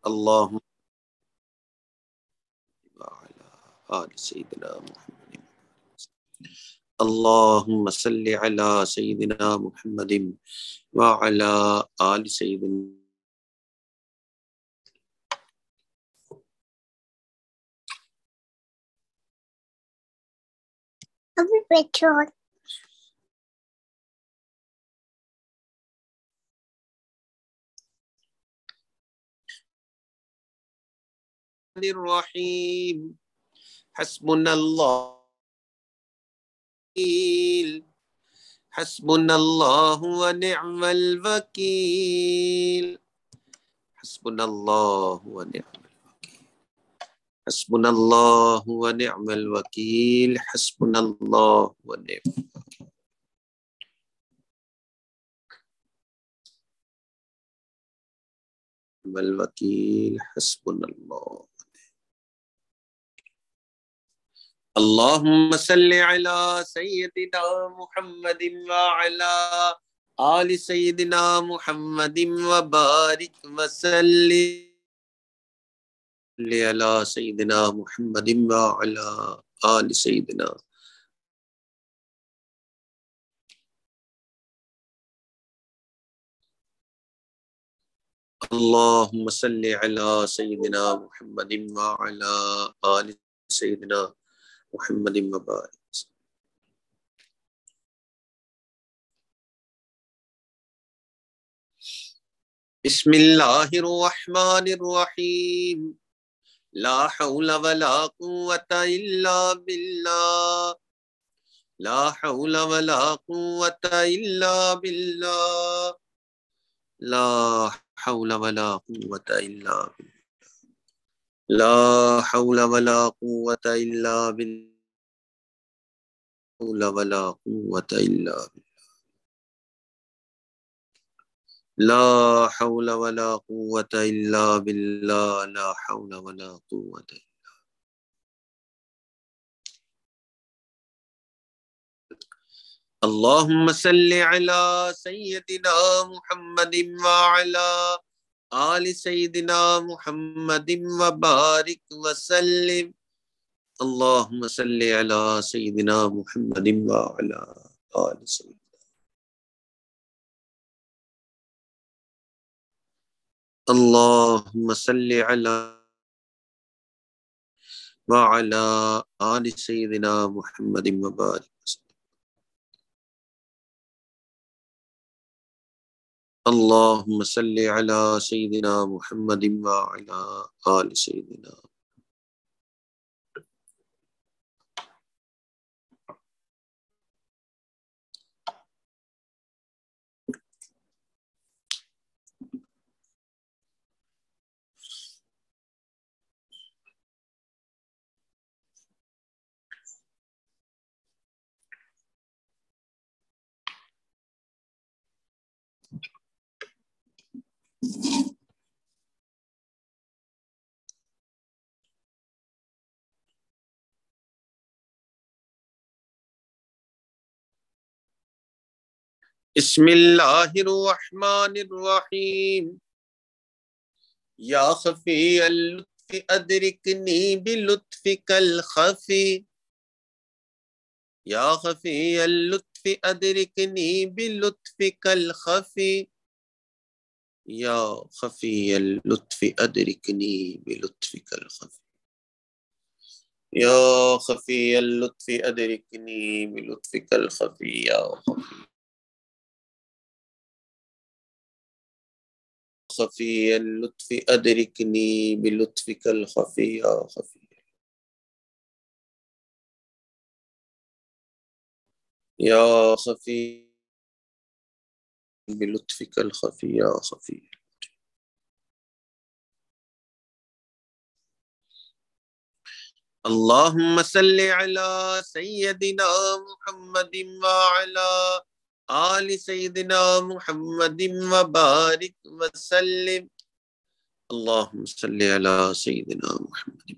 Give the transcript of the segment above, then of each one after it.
اللهم وعلى آل سيدنا محمد اللهم صل على سيدنا محمد وعلى آل سيدنا. ابھی بیٹھو. الرحيم حسبنا الله حسبنا الله ونعم الوكيل حسبنا الله ونعم الوكيل حسبنا الله ونعم الوكيل حسبنا الله ونعم الوكيل حسبنا الله. اللهم صل على سيدنا محمد وعلى آل سيدنا محمد وبارك وسلم على سيدنا محمد وعلى آل سيدنا. اللهم صل على سيدنا محمد وعلى آل سيدنا محمد وبارك. بسم الله الرحمن الرحيم لا حول ولا قوة إلا بالله لا حول ولا قوة إلا بالله لا حول ولا قوة إلا بالله لا حول ولا قوة إلا بالله ولا قوة إلا بالله لا حول ولا قوة إلا بالله لا حول ولا قوة إلا. اللهم صل على سيدنا محمد وعلى آل سيدنا محمد وبارك وسلم. اللهم صل على سيدنا محمد وعلى آل سيدنا. اللهم صل على وعلى آل سيدنا محمد وبارك وسلم. اللهم صل على سيدنا محمد وعلى آل سيدنا. بسم الله الرحمن الرحيم يا خفي اللطف أدركني بلطفك الخفي يا خفي اللطف أدركني بلطفك الخفي يا خفي اللطف أدركني بلطفك الخفي يا خفي اللطف أدركني بلطفك الخفي يا خفي اللطف أدركني بلطفك الخفي يا خفي يا خفي بلطفك الخفي يا خفي. اللهم صل على سيدنا محمد وعلى آل سيدنا محمد وبارك وسلم. اللهم صل على سيدنا محمد.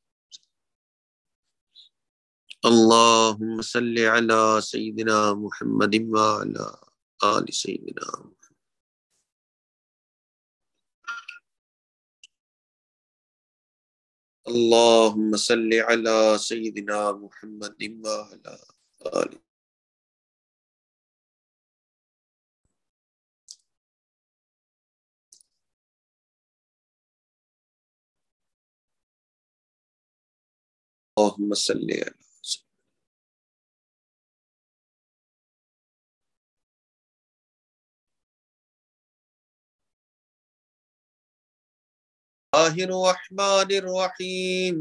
اللهم صل على سيدنا محمد وعلى آل سيدنا محمد. اللهم صل على سيدنا محمد وعلى آله. اللهم صل على الله الرحمن الرحيم.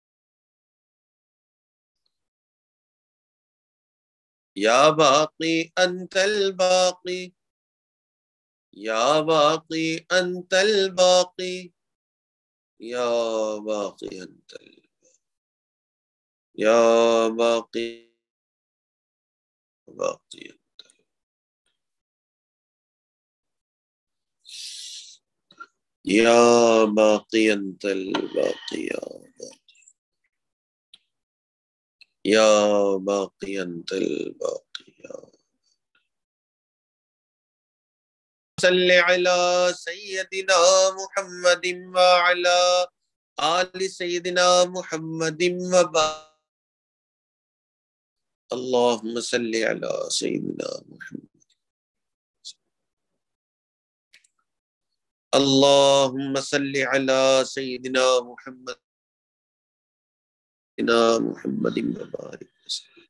يا باقي أنت الباقي، يا باقي أنت الباقي، يا باقي أنت الباقي، يا باقي باقي أنت، يا باقي أنت الباقي، يا باقي أنت الباقي، يا صل على سيدنا محمد وعلى آل سيدنا محمد وبارك. اللهم صل على سيدنا محمد، اللهم صل على سيدنا محمد وبارك وسلم.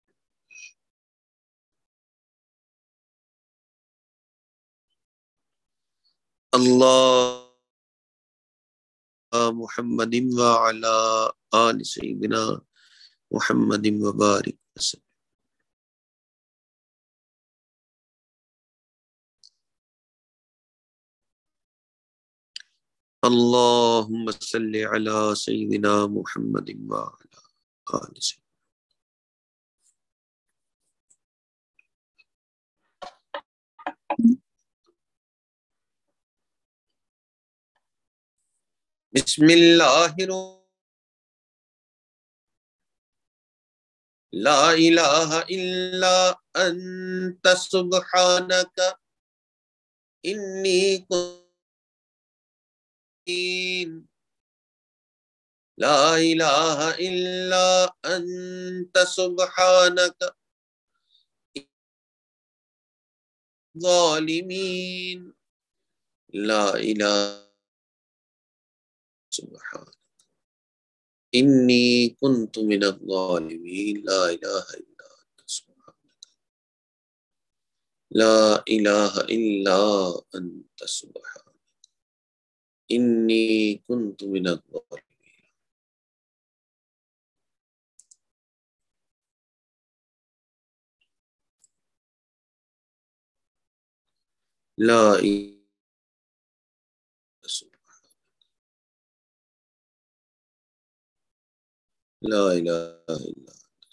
اللہ محمد وعلى آل سيدنا محمد وبارك وسلم. اللهم صل على سيدنا محمد وعلى آل سيدنا. بسم اللہ لا الہ الا انت سبحانک انی کنت، لا الہ الا انت سبحانک ظالمین، لا الہ سبحانک انی کنت من الظالمین، لا الہ الا انت سبحانک، لا الہ الا انت سبحانک انی کنت من الظالمین. لا الہ لا الہ الا انت.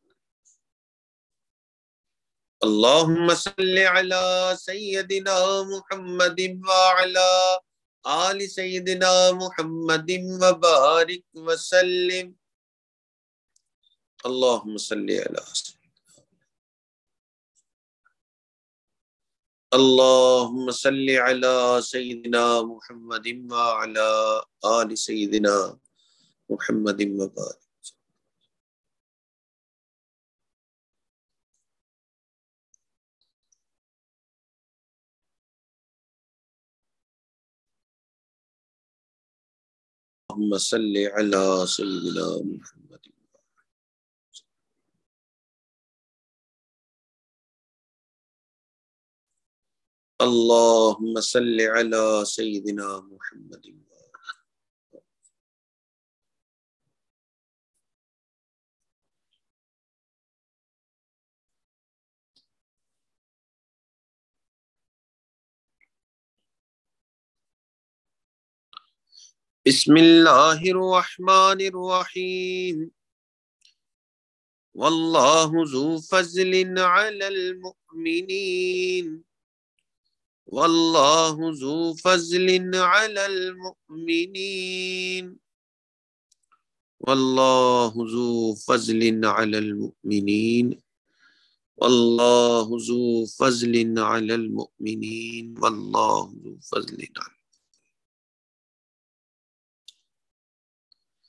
اللہم صل علی سیدنا محمد وعلی آل سیدنا محمد وبارک وسلم. اللہم صل علی سیدنا، اللہم صل علی سیدنا محمد وعلی آل سیدنا محمد وبارک. اللہم صل علی سیدنا محمد. اللہم صل علی سیدنا محمد. بسم اللہ الرحمن الرحیم. واللہ ذو فضل علی المؤمنین، واللہ ذو فضل علی المؤمنین، واللہ ذو فضل علی المؤمنین، واللہ ذو فضل علی المؤمنین، واللہ ذو فضل علی.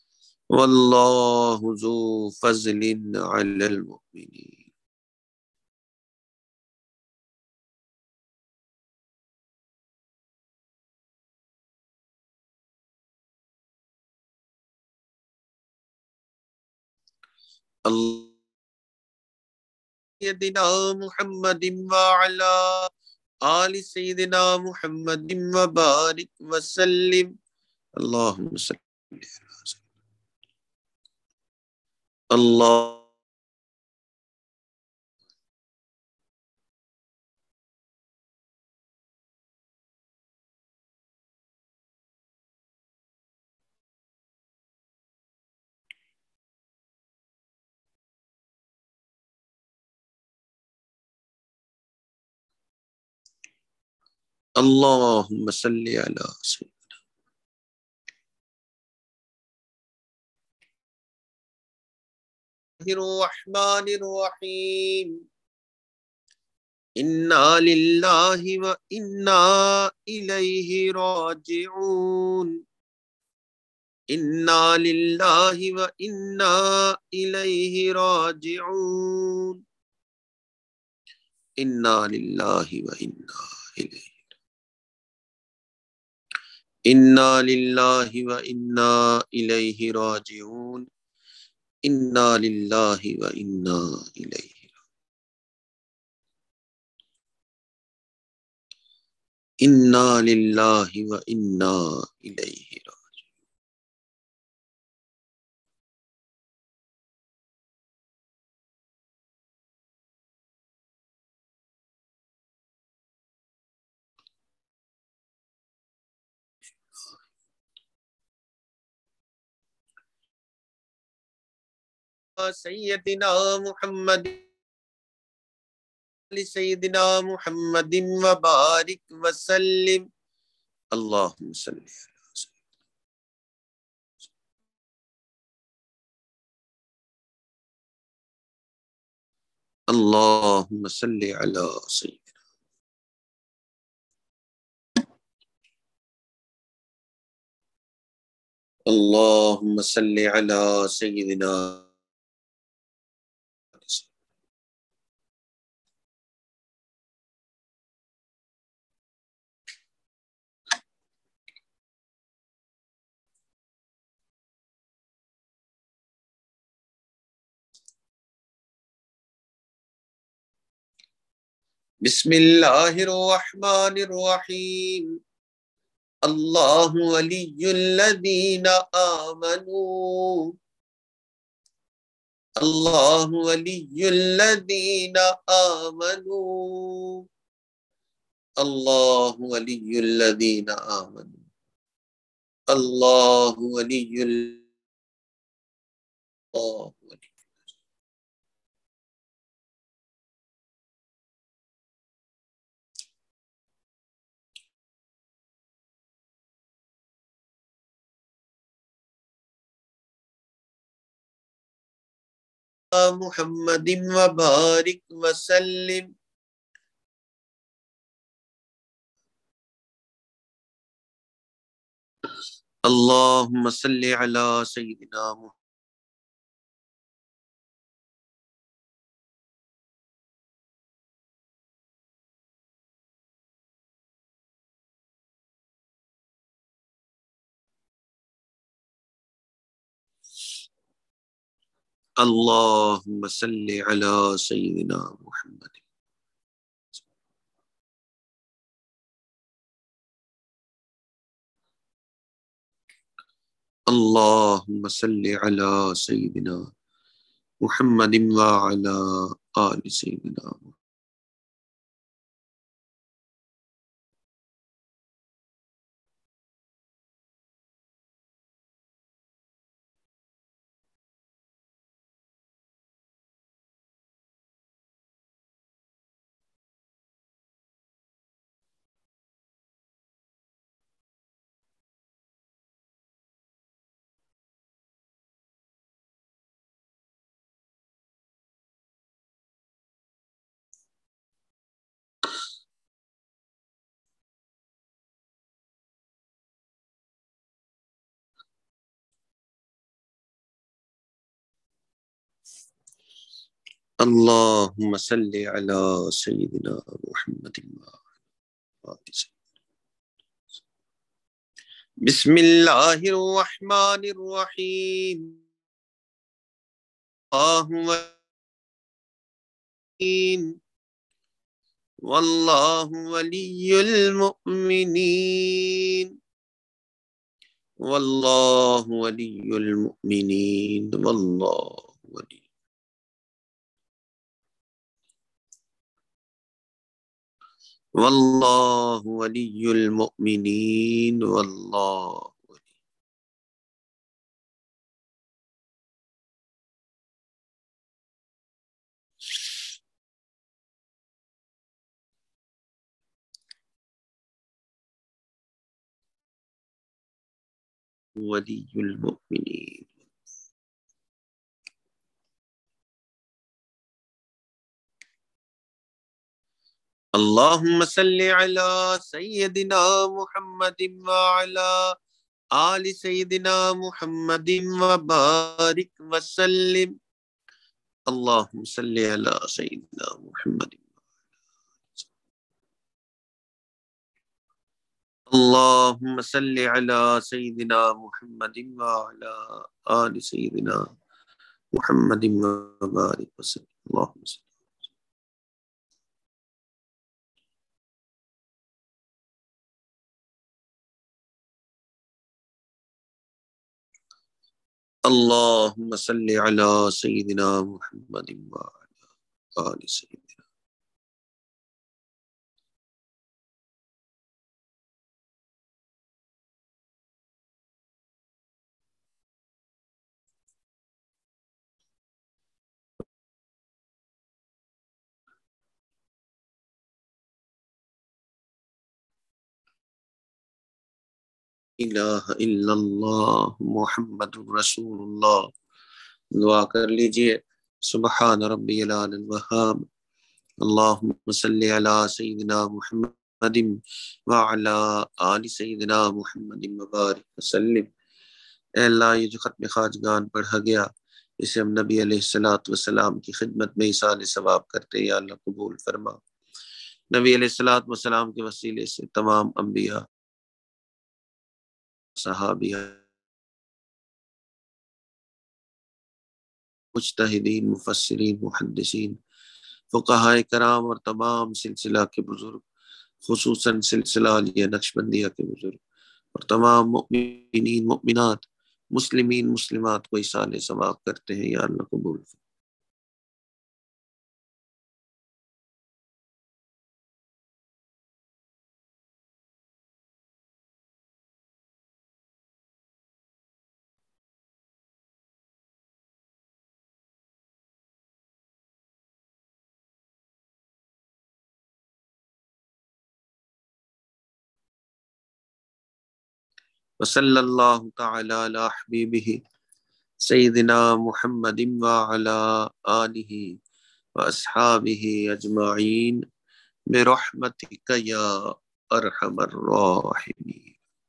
واللہ ذو فضل علی المؤمنین. سیدنا محمد وعلا آل سیدنا محمد وبارک وسلم. اللہم صلی اللہ. اللہم صلی علی سیدنا الرحمن الرحیم. انا للہ و انا الیہ راجعون. انا للہ و انا الیہ راجعون. انا للہ و انا الیہ. انا للہ و انا الیہ راجعون. انا للہ و انا الیہ. انا للہ و انا الیہ راجعون. سیدنا محمد سیدنا محمد وبارک وسلم. اللہم صلی علی سیدنا. اللہم صلی علی سیدنا. اللہم صلی علی سیدنا. بسم اللہ الرحمن الرحیم. اللہ ولی الذین آمنوا. اللہ ولی الذین آمنوا. اللہ ولی الذین آمنوا. اللہ ولی اللہ. محمد وبارک وسلم. اللہم صلی علی سیدنا محمد. اللہم صلی علی سیدنا محمد. اللہم صلی علی سیدنا محمد وعلا آل سیدنا محمد. اللهم صل على سيدنا محمد بسم الله الرحمن الرحيم والله ولي المؤمنين والله ولي المؤمنين والله ولي المؤمنين ولي المؤمنين. اللهم صل على سيدنا محمد وعلى آل سيدنا محمد وبارك وسلم. اللهم صل على سيدنا محمد. اللهم صل على سيدنا محمد وعلى آل سيدنا محمد وبارك وسلم. اللهم صل. اللهم صل على سيدنا محمد وعلى آل سيدنا. الہ الا اللہ محمد رسول اللہ. دعا کر لیجئے. سبحان ربی العلی الوہاب. اللہم صلی علی سیدنا محمد وعلی آل سیدنا محمد مبارک وسلم. اے اللہ یہ جو ختم خواجگان پڑھا گیا اسے ہم نبی علیہ السلام کی خدمت میں ایصال ثواب کرتے یا اللہ قبول فرما. نبی علیہ السلام کے وسیلے سے تمام انبیاء صحابیہ مجتہدین مفسرین محدثین فقہاء کرام اور تمام سلسلہ کے بزرگ خصوصاً سلسلہ علیہ نقشبندیہ کے بزرگ اور تمام مؤمنین مؤمنات مسلمین مسلمات کو ایصال ثواب کرتے ہیں یا اللہ قبول. وصلی اللہ تعالی علی حبیبہ سیدنا محمد وعلی آلہ واصحابہ اجمعین برحمتک یا ارحم الراحمین.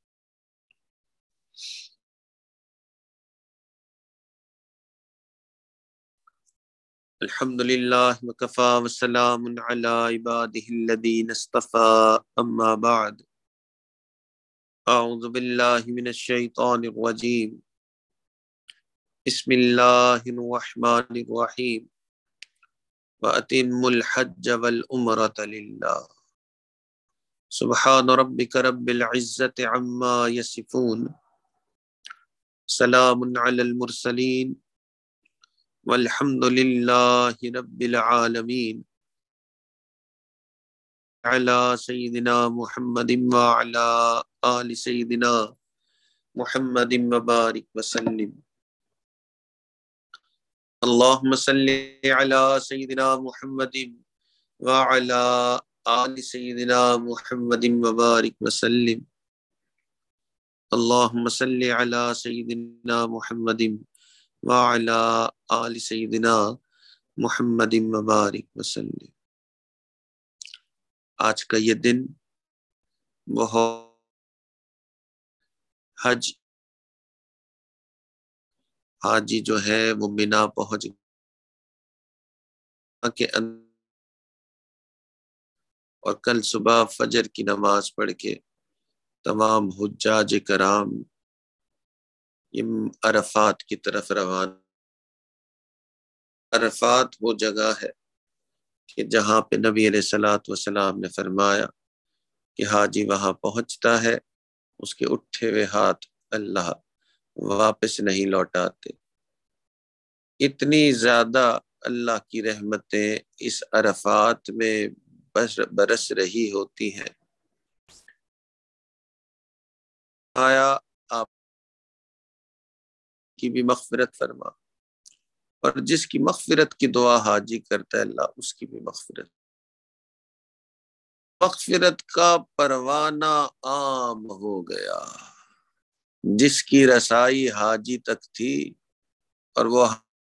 الحمد للہ وکفی وسلام علی عبادہ الذین اصطفی اما بعد. اعوذ باللہ من الشیطان الرجیم. بسم اللہ الرحمن الرحیم. وَأَتِمُّ الْحَجَّ وَالْعُمْرَةَ لِلَّهِ. سبحان ربک رب العزة عما یصفون. سلام علی المرسلین والحمد للہ رب العالمین. علی سیدنا محمد وعلی آل سیدنا محمد مبارک وسلم. اللہم صلی علی سیدنا محمد وعلی آل سیدنا محمد مبارک وسلم. اللہم صلی علی سیدنا محمد وعلی آل سیدنا محمد مبارک وسلم. آج کا یہ دن بہت حاجی جو ہے وہ منا پہنچ کے اندر، اور کل صبح فجر کی نماز پڑھ کے تمام حجاج کرام یہ عرفات کی طرف روانہ۔ عرفات وہ جگہ ہے کہ جہاں پہ نبی علیہ الصلوۃ والسلام نے فرمایا کہ حاجی وہاں پہنچتا ہے، اس کے اٹھے ہوئے ہاتھ اللہ واپس نہیں لوٹاتے۔ اتنی زیادہ اللہ کی رحمتیں اس عرفات میں برس رہی ہوتی ہیں۔ آیا آپ کی بھی مغفرت فرما، اور جس کی مغفرت کی دعا حاجی کرتا ہے اللہ اس کی بھی مغفرت کا پروانہ عام ہو گیا۔ جس کی رسائی حاجی تک تھی اور وہ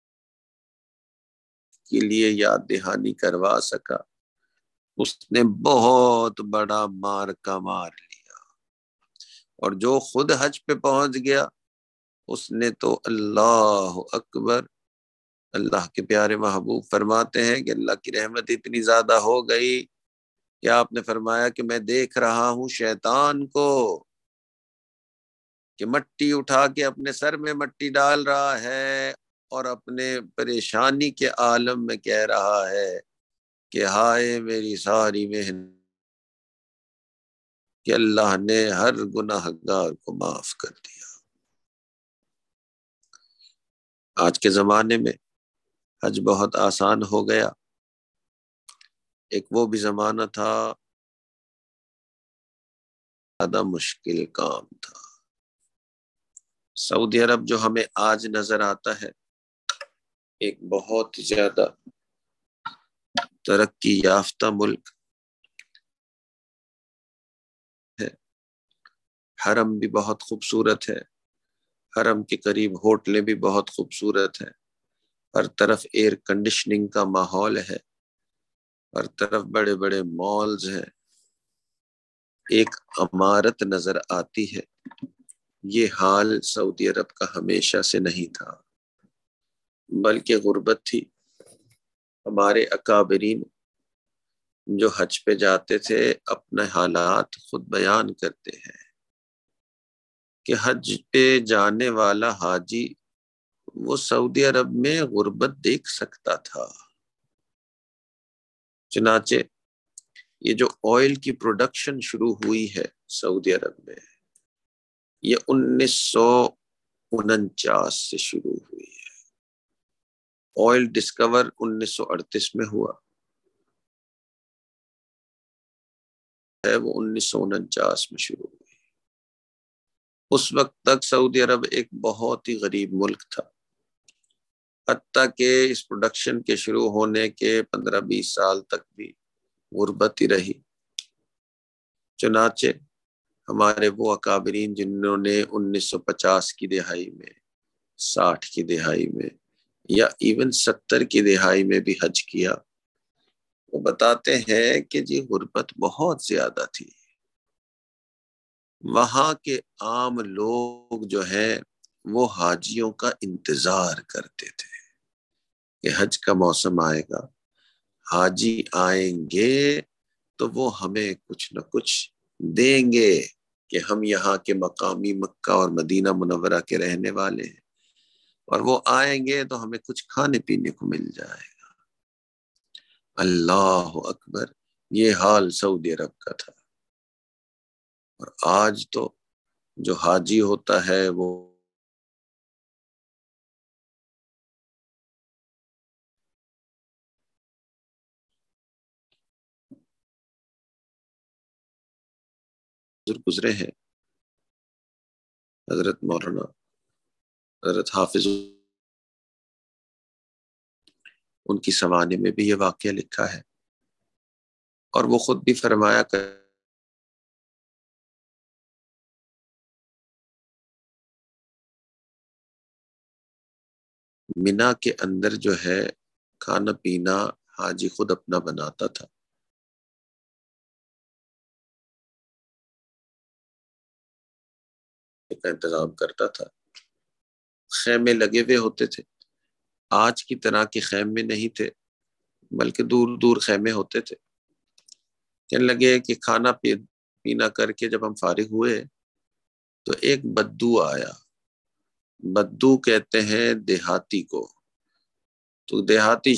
کے لیے یاد دہانی کروا سکا، اس نے بہت بڑا مار کا مار لیا۔ اور جو خود حج پہ پہنچ گیا اس نے تو اللہ اکبر۔ اللہ کے پیارے محبوب فرماتے ہیں کہ اللہ کی رحمت اتنی زیادہ ہو گئی کہ آپ نے فرمایا کہ میں دیکھ رہا ہوں شیطان کو کہ مٹی اٹھا کے اپنے سر میں مٹی ڈال رہا ہے اور اپنے پریشانی کے عالم میں کہہ رہا ہے کہ ہائے میری ساری محنت کہ اللہ نے ہر گناہ گار کو معاف کر دیا۔ آج کے زمانے میں حج بہت آسان ہو گیا، ایک وہ بھی زمانہ تھا زیادہ مشکل کام تھا۔ سعودی عرب جو ہمیں آج نظر آتا ہے ایک بہت زیادہ ترقی یافتہ ملک ہے، حرم بھی بہت خوبصورت ہے، حرم کے قریب ہوٹلیں بھی بہت خوبصورت ہیں، ہر طرف ایئر کنڈیشننگ کا ماحول ہے، ہر طرف بڑے بڑے مالز ہیں، ایک عمارت نظر آتی ہے۔ یہ حال سعودی عرب کا ہمیشہ سے نہیں تھا، بلکہ غربت تھی۔ ہمارے اکابرین جو حج پہ جاتے تھے اپنے حالات خود بیان کرتے ہیں کہ حج پہ جانے والا حاجی وہ سعودی عرب میں غربت دیکھ سکتا تھا۔ چنانچہ یہ جو آئل کی پروڈکشن شروع ہوئی ہے سعودی عرب میں، یہ 1949 سے شروع ہوئی ہے۔ آئل ڈسکور 1938 میں ہوا ہے، وہ 1949 میں شروع ہوئی۔ اس وقت تک سعودی عرب ایک بہت ہی غریب ملک تھا، حتیٰ کہ اس پروڈکشن کے شروع ہونے کے 15-20 سال تک بھی غربت ہی رہی۔ چنانچہ ہمارے وہ اکابرین جنہوں نے 1950 کی دہائی میں، 60 کی دہائی میں یا ایون 70 کی دہائی میں بھی حج کیا، وہ بتاتے ہیں کہ جی غربت بہت زیادہ تھی۔ وہاں کے عام لوگ جو ہیں وہ حاجیوں کا انتظار کرتے تھے کہ حج کا موسم آئے گا، حاجی آئیں گے تو وہ ہمیں کچھ نہ کچھ دیں گے کہ ہم یہاں کے مقامی مکہ اور مدینہ منورہ کے رہنے والے ہیں، اور وہ آئیں گے تو ہمیں کچھ کھانے پینے کو مل جائے گا۔ اللہ اکبر، یہ حال سعودی عرب کا تھا۔ اور آج تو جو حاجی ہوتا ہے وہ گزرے ہیں، حضرت مولانا حضرت حافظ، ان کی سوانح میں بھی یہ واقعہ لکھا ہے، اور وہ خود بھی فرمایا کہ مینا کے اندر جو ہے کھانا پینا حاجی خود اپنا بناتا تھا۔ کا انتظام کرتا تھا، خیمے لگے ہوئے ہوتے تھے، آج کی طرح کے خیمے نہیں تھے، بلکہ دور دور خیمے ہوتے تھے. کہنے لگے کہ کھانا پینا کر کے جب ہم فارغ ہوئے تو ایک بدو آیا. بدو کہتے ہیں دیہاتی کو. تو دیہاتی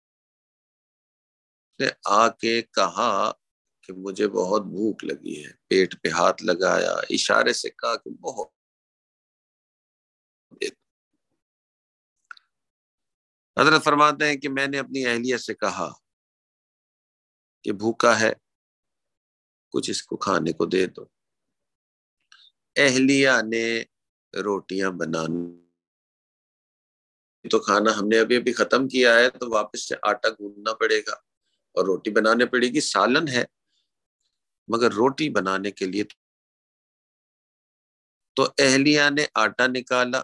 نے آ کے کہا کہ مجھے بہت بھوک لگی ہے. پیٹ پہ ہاتھ لگایا، اشارے سے کہا کہ بہت. حضرت فرماتے ہیں کہ میں نے اپنی اہلیہ سے کہا کہ بھوکا ہے، کچھ اس کو کھانے کو دے دو. اہلیہ نے روٹیاں بنانا، تو کھانا ہم نے ابھی ابھی ختم کیا ہے تو واپس سے آٹا گوندنا پڑے گا اور روٹی بنانے پڑے گی. سالن ہے مگر روٹی بنانے کے لیے تو اہلیہ نے آٹا نکالا،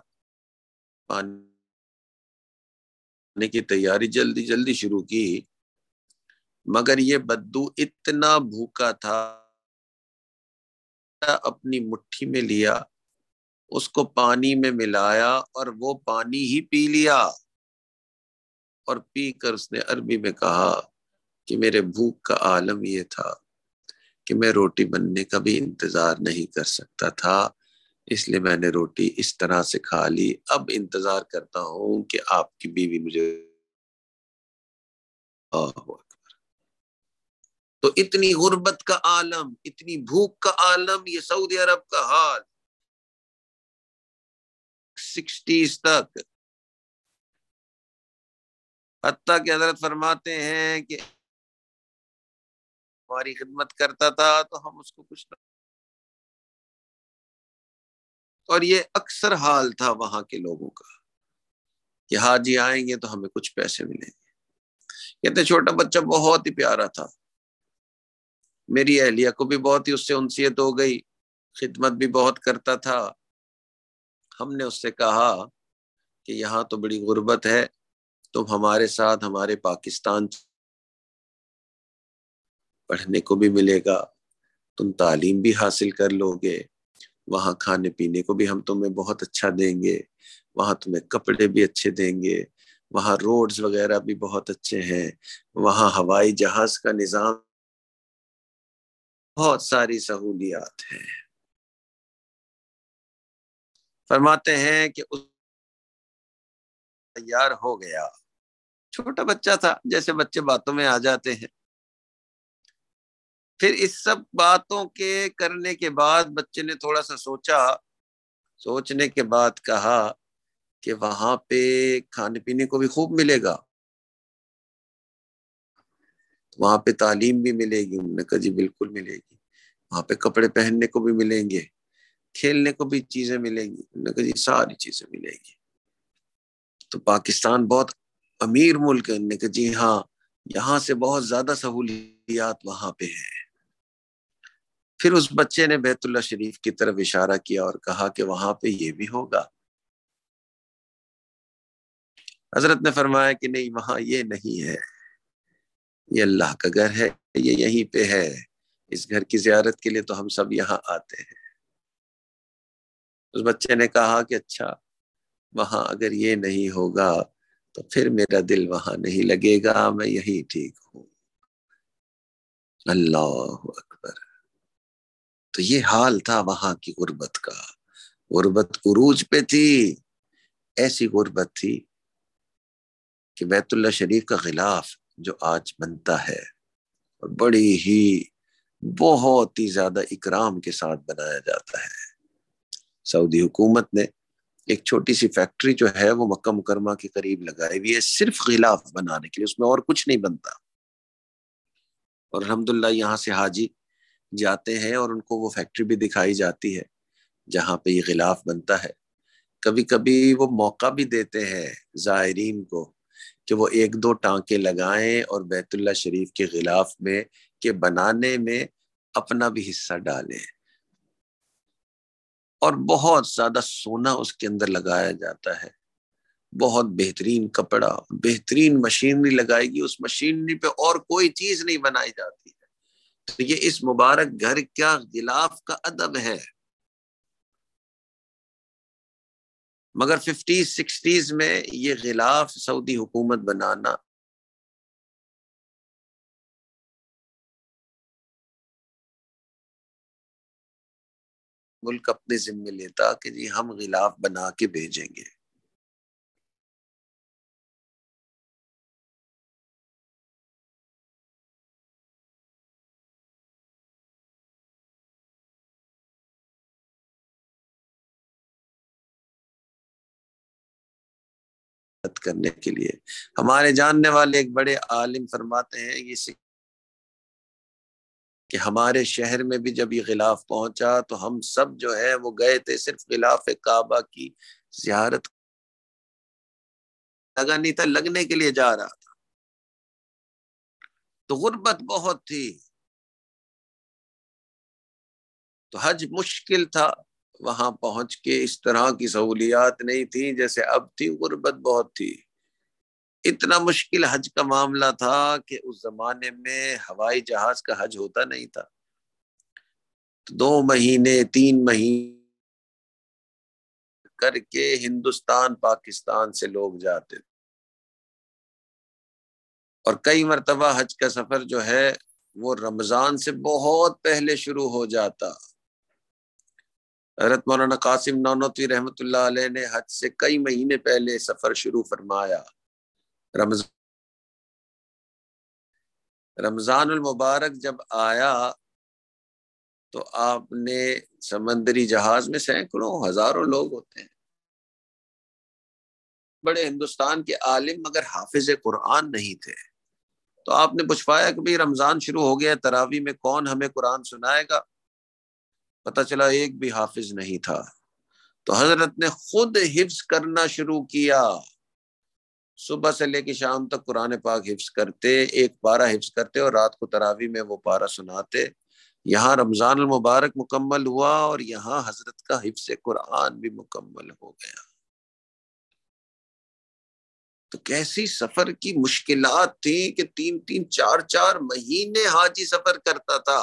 پانی کی تیاری جلدی جلدی شروع کی. مگر یہ بدو اتنا بھوکا تھا، اپنی مٹھی میں لیا، اس کو پانی میں ملایا اور وہ پانی ہی پی لیا. اور پی کر اس نے عربی میں کہا کہ میرے بھوک کا عالم یہ تھا کہ میں روٹی بننے کا بھی انتظار نہیں کر سکتا تھا، اس لیے میں نے روٹی اس طرح سے کھا لی. اب انتظار کرتا ہوں کہ آپ کی بیوی مجھے. تو اتنی غربت کا عالم، اتنی بھوک کا عالم، یہ سعودی عرب کا حال 60s تک. حتیٰ کہ حضرت فرماتے ہیں کہ ہماری خدمت کرتا تھا تو ہم اس کو کچھ نہ. اور یہ اکثر حال تھا وہاں کے لوگوں کا کہ حاجی آئیں گے تو ہمیں کچھ پیسے ملیں گے. کہتے چھوٹا بچہ بہت ہی پیارا تھا، میری اہلیہ کو بھی بہت ہی اس سے انسیت ہو گئی، خدمت بھی بہت کرتا تھا. ہم نے اس سے کہا کہ یہاں تو بڑی غربت ہے، تم ہمارے ساتھ ہمارے پاکستان پڑھنے کو بھی ملے گا، تم تعلیم بھی حاصل کر لو گے، وہاں کھانے پینے کو بھی ہم تمہیں بہت اچھا دیں گے، وہاں تمہیں کپڑے بھی اچھے دیں گے، وہاں روڈز وغیرہ بھی بہت اچھے ہیں، وہاں ہوائی جہاز کا نظام، بہت ساری سہولیات ہیں. فرماتے ہیں کہ اس تیار ہو گیا. چھوٹا بچہ تھا، جیسے بچے باتوں میں آ جاتے ہیں. پھر اس سب باتوں کے کرنے کے بعد بچے نے تھوڑا سا سوچا، سوچنے کے بعد کہا کہ وہاں پہ کھانے پینے کو بھی خوب ملے گا، وہاں پہ تعلیم بھی ملے گی. انہوں نے کہا جی بالکل ملے گی. وہاں پہ کپڑے پہننے کو بھی ملیں گے، کھیلنے کو بھی چیزیں ملیں گی. انہوں نے کہا جی ساری چیزیں ملیں گی. تو پاکستان بہت امیر ملک ہے. انہوں نے کہا جی ہاں، یہاں سے بہت زیادہ سہولیات وہاں پہ ہیں. پھر اس بچے نے بیت اللہ شریف کی طرف اشارہ کیا اور کہا کہ وہاں پہ یہ بھی ہوگا. حضرت نے فرمایا کہ نہیں، وہاں یہ نہیں ہے، یہ اللہ کا گھر ہے، یہ یہیں پہ ہے. اس گھر کی زیارت کے لیے تو ہم سب یہاں آتے ہیں. اس بچے نے کہا کہ اچھا، وہاں اگر یہ نہیں ہوگا تو پھر میرا دل وہاں نہیں لگے گا، میں یہیں ٹھیک ہوں. اللہ اکبر. تو یہ حال تھا وہاں کی غربت کا. غربت عروج پہ تھی، ایسی غربت تھی کہ بیت اللہ شریف کا غلاف جو آج بنتا ہے اور بڑی ہی بہت ہی زیادہ اکرام کے ساتھ بنایا جاتا ہے. سعودی حکومت نے ایک چھوٹی سی فیکٹری جو ہے وہ مکہ مکرمہ کے قریب لگائی ہوئی ہے، صرف غلاف بنانے کے لیے، اس میں اور کچھ نہیں بنتا. اور الحمدللہ یہاں سے حاجی جاتے ہیں اور ان کو وہ فیکٹری بھی دکھائی جاتی ہے جہاں پہ یہ غلاف بنتا ہے. کبھی کبھی وہ موقع بھی دیتے ہیں زائرین کو کہ وہ ایک دو ٹانکے لگائیں اور بیت اللہ شریف کے غلاف میں کے بنانے میں اپنا بھی حصہ ڈالیں. اور بہت زیادہ سونا اس کے اندر لگایا جاتا ہے، بہت بہترین کپڑا، بہترین مشینری لگائے گی، اس مشینری پہ اور کوئی چیز نہیں بنائی جاتی ہے. تو یہ اس مبارک گھر کیا غلاف کا ادب ہے. مگر 50s 60s میں یہ غلاف سعودی حکومت بنانا ملک اپنے ذمے لیتا کہ جی ہم غلاف بنا کے بھیجیں گے. کرنے کے لیے ہمارے جاننے والے ایک بڑے عالم فرماتے ہیں یہ کہ ہمارے شہر میں بھی جب یہ غلاف پہنچا تو ہم سب جو ہے وہ گئے تھے صرف غلاف کعبہ کی زیارت، لگا نہیں تھا، لگنے کے لیے جا رہا تھا. تو غربت بہت تھی، تو حج مشکل تھا، وہاں پہنچ کے اس طرح کی سہولیات نہیں تھی جیسے اب تھی، غربت بہت تھی. اتنا مشکل حج کا معاملہ تھا کہ اس زمانے میں ہوائی جہاز کا حج ہوتا نہیں تھا. 2 مہینے 3 مہینے کر کے ہندوستان پاکستان سے لوگ جاتے تھے، اور کئی مرتبہ حج کا سفر جو ہے وہ رمضان سے بہت پہلے شروع ہو جاتا. حضرت مولانا قاسم نانوتوی رحمۃ اللہ علیہ نے حج سے کئی مہینے پہلے سفر شروع فرمایا. رمضان المبارک جب آیا تو آپ نے سمندری جہاز میں سینکڑوں ہزاروں لوگ ہوتے ہیں، بڑے ہندوستان کے عالم مگر حافظ قرآن نہیں تھے. تو آپ نے پوچھوایا کہ بھئی رمضان شروع ہو گیا، تراویح میں کون ہمیں قرآن سنائے گا؟ پتہ چلا ایک بھی حافظ نہیں تھا. تو حضرت نے خود حفظ کرنا شروع کیا، صبح سے لے کے شام تک قرآن پاک حفظ کرتے، ایک پارہ حفظ کرتے اور رات کو تراویح میں وہ پارہ سناتے. یہاں رمضان المبارک مکمل ہوا اور یہاں حضرت کا حفظ قرآن بھی مکمل ہو گیا. تو کیسی سفر کی مشکلات تھی کہ 3 4 مہینے حاجی سفر کرتا تھا.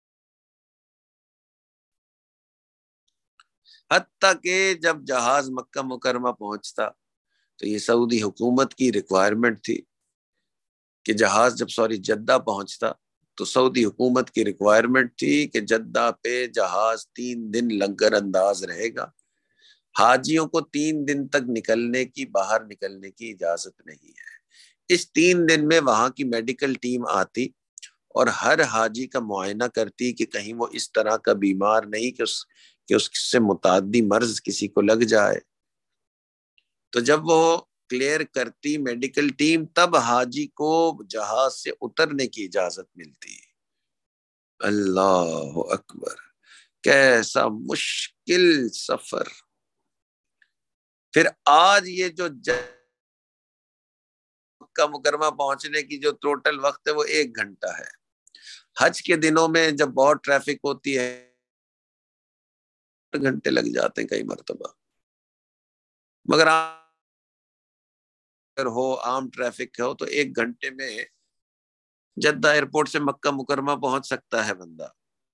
حتیٰ کہ جب جہاز مکہ مکرمہ پہنچتا تو یہ سعودی حکومت کی ریکوائرمنٹ تھی کہ جہاز جب جدہ پہنچتا تو سعودی حکومت کی ریکوائرمنٹ تھی کہ جدہ پہ جہاز 3 دن لنگر انداز رہے گا. حاجیوں کو 3 دن تک باہر نکلنے کی اجازت نہیں ہے. اس 3 دن میں وہاں کی میڈیکل ٹیم آتی اور ہر حاجی کا معائنہ کرتی کہ کہیں وہ اس طرح کا بیمار نہیں کہ اس سے متعدی مرض کسی کو لگ جائے. تو جب وہ کلیئر کرتی میڈیکل ٹیم تب حاجی کو جہاز سے اترنے کی اجازت ملتی. اللہ اکبر، کیسا مشکل سفر. پھر آج یہ جو مکہ مکرمہ پہنچنے کی جو ٹوٹل وقت ہے وہ 1 گھنٹہ ہے. حج کے دنوں میں جب بہت ٹریفک ہوتی ہے 8 گھنٹے لگ جاتے ہیں کئی مرتبہ، مگر اگر ہو عام ٹریفک ہو تو 1 گھنٹے میں جدہ ایئرپورٹ سے مکہ مکرمہ پہنچ سکتا ہے بندہ.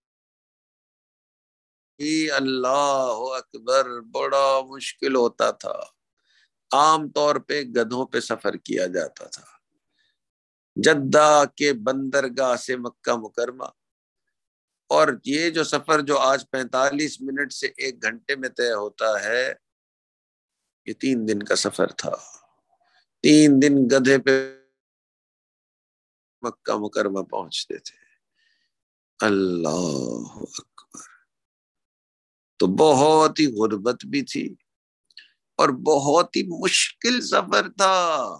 اللہ اکبر، بڑا مشکل ہوتا تھا. عام طور پہ گدھوں پہ سفر کیا جاتا تھا جدہ کے بندرگاہ سے مکہ مکرمہ، اور یہ جو سفر جو آج 45 منٹ سے 1 گھنٹے میں طے ہوتا ہے یہ 3 دن کا سفر تھا. 3 دن گدھے پہ مکہ مکرمہ پہنچتے تھے. اللہ اکبر. تو بہت ہی غربت بھی تھی اور بہت ہی مشکل سفر تھا.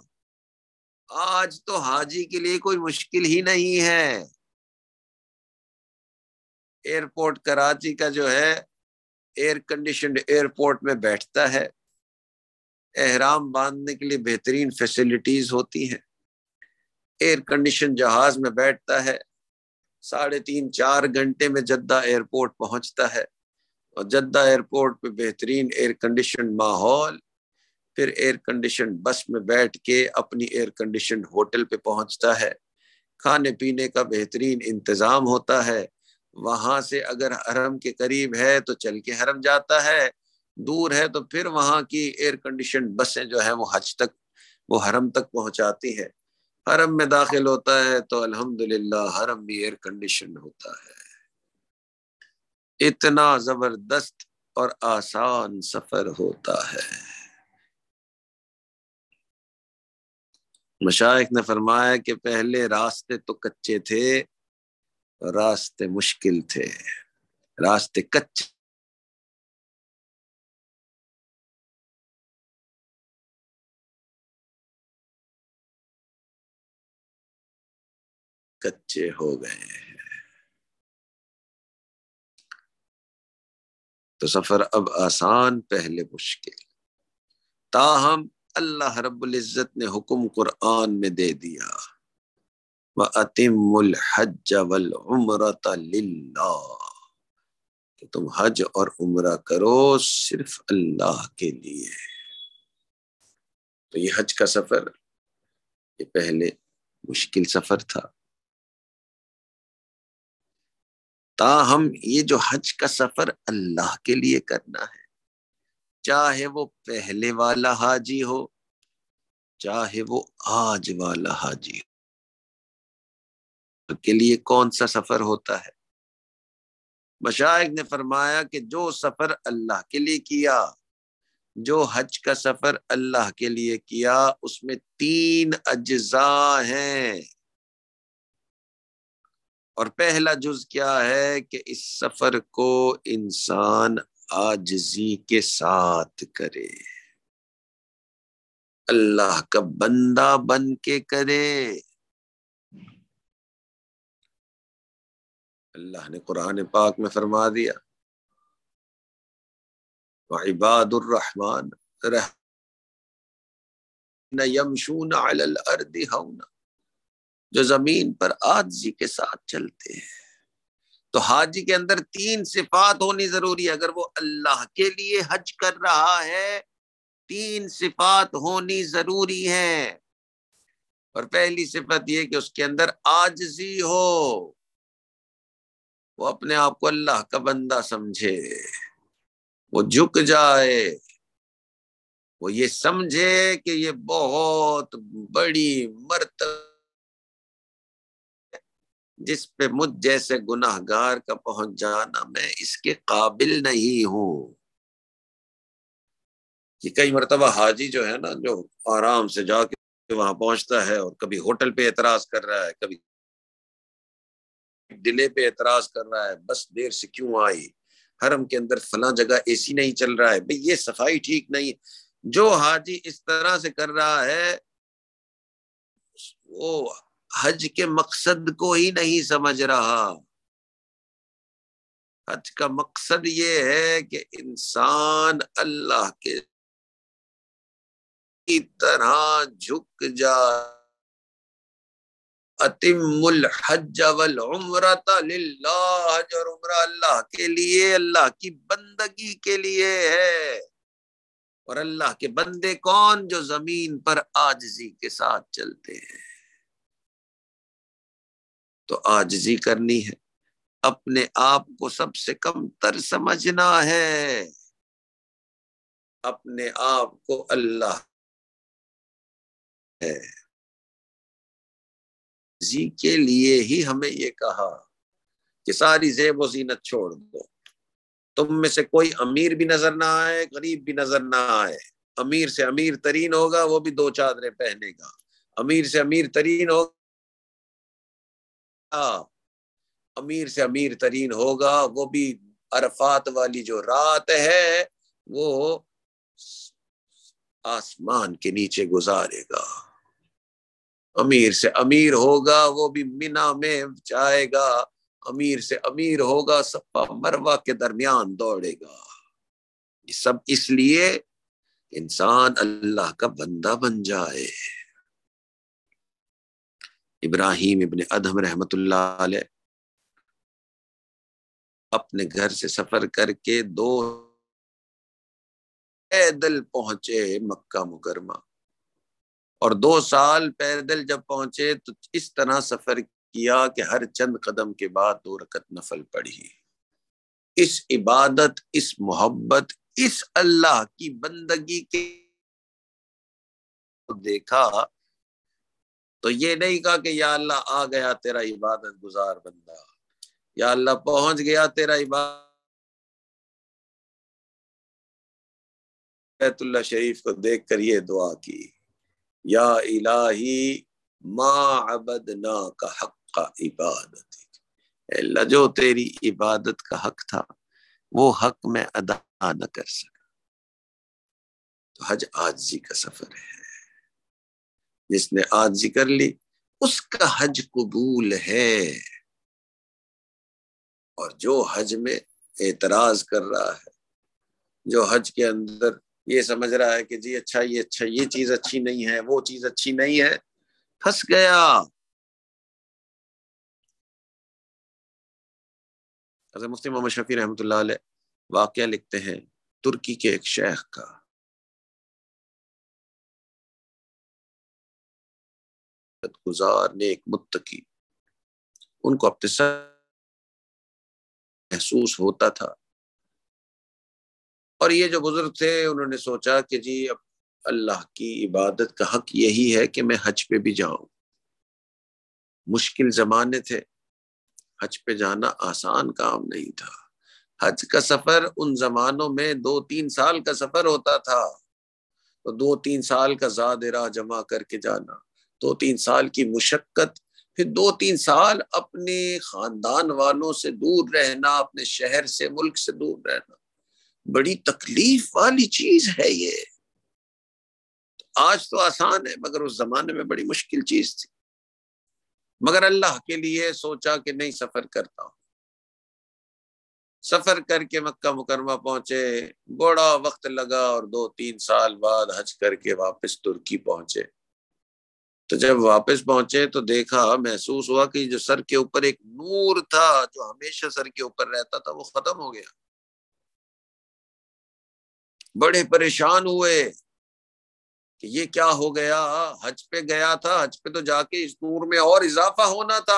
آج تو حاجی کے لیے کوئی مشکل ہی نہیں ہے. ایئرپورٹ کراچی کا جو ہے ایئر کنڈیشنڈ ایئرپورٹ میں بیٹھتا ہے، احرام باندھنے کے لیے بہترین فیسلٹیز ہوتی ہیں. ایئر کنڈیشن جہاز میں بیٹھتا ہے، 3.5 4 گھنٹے میں جدہ ایئرپورٹ پہنچتا ہے، اور جدہ ایئرپورٹ پہ بہترین ایئر کنڈیشن ماحول، پھر ایئر کنڈیشن بس میں بیٹھ کے اپنی ایئر کنڈیشن ہوٹل پہ پہنچتا ہے. کھانے پینے کا بہترین انتظام ہوتا ہے. وہاں سے اگر حرم کے قریب ہے تو چل کے حرم جاتا ہے، دور ہے تو پھر وہاں کی ایئر کنڈیشن بسیں جو ہیں وہ حج تک، وہ حرم تک پہنچاتی ہیں. حرم میں داخل ہوتا ہے تو الحمدللہ حرم بھی ایئر کنڈیشن ہوتا ہے. اتنا زبردست اور آسان سفر ہوتا ہے۔ مشائخ نے فرمایا کہ پہلے راستے تو کچے تھے، راستے مشکل تھے، راستے کچے ہو گئے، تو سفر اب آسان پہلے مشکل۔ تاہم اللہ رب العزت نے حکم قرآن میں دے دیا، وَأَتِمُّ الْحَجَّ وَالْعُمْرَةَ لِلَّهِ، کہ تم حج اور عمرہ کرو صرف اللہ کے لیے۔ تو یہ حج کا سفر، یہ پہلے مشکل سفر تھا، تاہم یہ جو حج کا سفر اللہ کے لیے کرنا ہے، چاہے وہ پہلے والا حاجی ہو، چاہے وہ آج والا حاجی ہو، کے لیے کون سا سفر ہوتا ہے؟ مشائخ نے فرمایا کہ جو سفر اللہ کے لیے کیا، جو حج کا سفر اللہ کے لیے کیا، اس میں 3 اجزاء ہیں، اور پہلا جز کیا ہے کہ اس سفر کو انسان عاجزی کے ساتھ کرے، اللہ کا بندہ بن کے کرے۔ اللہ نے قرآن پاک میں فرما دیا، وعباد الرحمن یمشون علی الارض ہونا، جو زمین پر عاجزی کے ساتھ چلتے ہیں۔ تو حاجی کے اندر 3 صفات ہونی ضروری ہے، اگر وہ اللہ کے لیے حج کر رہا ہے 3 صفات ہونی ضروری ہے، اور پہلی صفت یہ کہ اس کے اندر عاجزی ہو، وہ اپنے آپ کو اللہ کا بندہ سمجھے، وہ جھک جائے، وہ یہ سمجھے کہ یہ بہت بڑی مرتبہ جس پہ مجھ جیسے گناہگار کا پہنچ جانا میں اس کے قابل نہیں ہوں۔ کہ کئی مرتبہ حاجی جو ہے نا، جو آرام سے جا کے وہاں پہنچتا ہے، اور کبھی ہوٹل پہ اعتراض کر رہا ہے، کبھی ڈلے پہ اعتراض کر رہا ہے، بس دیر سے کیوں آئی، حرم کے اندر فلاں جگہ اے سی نہیں چل رہا ہے، بھئی یہ صفائی ٹھیک نہیں۔ جو حاجی اس طرح سے کر رہا ہے وہ حج کے مقصد کو ہی نہیں سمجھ رہا۔ حج کا مقصد یہ ہے کہ انسان اللہ کے طرح جھک جائے، اتم الحج والعمرۃ للہ، حج اور عمرہ اللہ کے لیے، اللہ کی بندگی کے لیے ہے۔ اور اللہ کے بندے کون؟ جو زمین پر عاجزی کے ساتھ چلتے ہیں۔ تو عاجزی کرنی ہے، اپنے آپ کو سب سے کم تر سمجھنا ہے، اپنے آپ کو اللہ ہے جی کے لیے ہی ہمیں یہ کہا کہ ساری زیب و زینت چھوڑ دو، تم میں سے کوئی امیر بھی نظر نہ آئے، غریب بھی نظر نہ آئے، امیر سے امیر ترین ہوگا وہ بھی 2 چادریں پہنے گا، امیر سے امیر ترین ہوگا، امیر سے امیر ترین ہوگا وہ بھی عرفات والی جو رات ہے وہ آسمان کے نیچے گزارے گا، امیر سے امیر ہوگا وہ بھی مینا میں جائے گا، امیر سے امیر ہوگا صفا مروہ کے درمیان دوڑے گا۔ یہ سب اس لیے انسان اللہ کا بندہ بن جائے۔ ابراہیم ابن ادہم رحمت اللہ علیہ اپنے گھر سے سفر کر کے 2 پیدل پہنچے مکہ مکرمہ، اور 2 سال پیدل جب پہنچے تو اس طرح سفر کیا کہ ہر چند قدم کے بعد 2 رکعت نفل پڑھی۔ اس عبادت، اس محبت، اس اللہ کی بندگی کے دیکھا تو یہ نہیں کہا کہ یا اللہ آ گیا تیرا عبادت گزار بندہ، یا اللہ پہنچ گیا تیرا عبادت بیت اللہ شریف کو دیکھ کر یہ دعا کی، یا الہی ما عبدنا کا حق کا عبادت، اے اللہ جو تیری عبادت کا حق تھا وہ حق میں ادا نہ کر سکا۔ تو حج عاجزی کا سفر ہے، جس نے عاجزی کر لی اس کا حج قبول ہے، اور جو حج میں اعتراض کر رہا ہے، جو حج کے اندر یہ سمجھ رہا ہے کہ جی اچھا یہ چیز اچھی نہیں ہے، وہ چیز اچھی نہیں ہے، پھنس گیا۔ حضرت مفتی محمد شفیع رحمۃ اللہ علیہ واقعہ لکھتے ہیں ترکی کے ایک شیخ کا، گزار نیک متقی، ان کو اپنے ساتھ محسوس ہوتا تھا، اور یہ جو بزرگ تھے انہوں نے سوچا کہ جی اب اللہ کی عبادت کا حق یہی ہے کہ میں حج پہ بھی جاؤں۔ مشکل زمانے تھے، حج پہ جانا آسان کام نہیں تھا۔ حج کا سفر ان زمانوں میں 2-3 سال کا سفر ہوتا تھا، تو 2-3 سال کا زاد راہ جمع کر کے جانا، 2-3 سال کی مشقت، پھر 2-3 سال اپنے خاندان والوں سے دور رہنا، اپنے شہر سے ملک سے دور رہنا، بڑی تکلیف والی چیز ہے یہ۔ آج تو آسان ہے مگر اس زمانے میں بڑی مشکل چیز تھی، مگر اللہ کے لیے سوچا کہ نہیں سفر کرتا ہوں۔ سفر کر کے مکہ مکرمہ پہنچے، بڑا وقت لگا، اور 2-3 سال بعد حج کر کے واپس ترکی پہنچے۔ تو جب واپس پہنچے تو دیکھا، محسوس ہوا کہ جو سر کے اوپر ایک نور تھا جو ہمیشہ سر کے اوپر رہتا تھا وہ ختم ہو گیا۔ بڑے پریشان ہوئے کہ یہ کیا ہو گیا، حج پہ گیا تھا، حج پہ تو جا کے اس نور میں اور اضافہ ہونا تھا،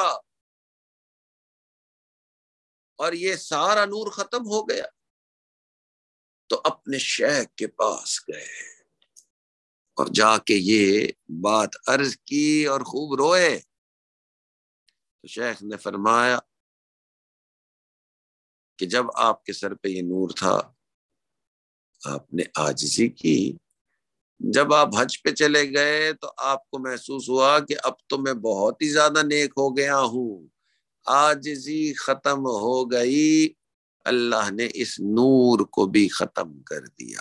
اور یہ سارا نور ختم ہو گیا۔ تو اپنے شیخ کے پاس گئے اور جا کے یہ بات عرض کی اور خوب روئے۔ تو شیخ نے فرمایا کہ جب آپ کے سر پہ یہ نور تھا آپ نے عاجزی کی، جب آپ حج پہ چلے گئے تو آپ کو محسوس ہوا کہ اب تو میں بہت ہی زیادہ نیک ہو گیا ہوں، عاجزی ختم ہو گئی، اللہ نے اس نور کو بھی ختم کر دیا۔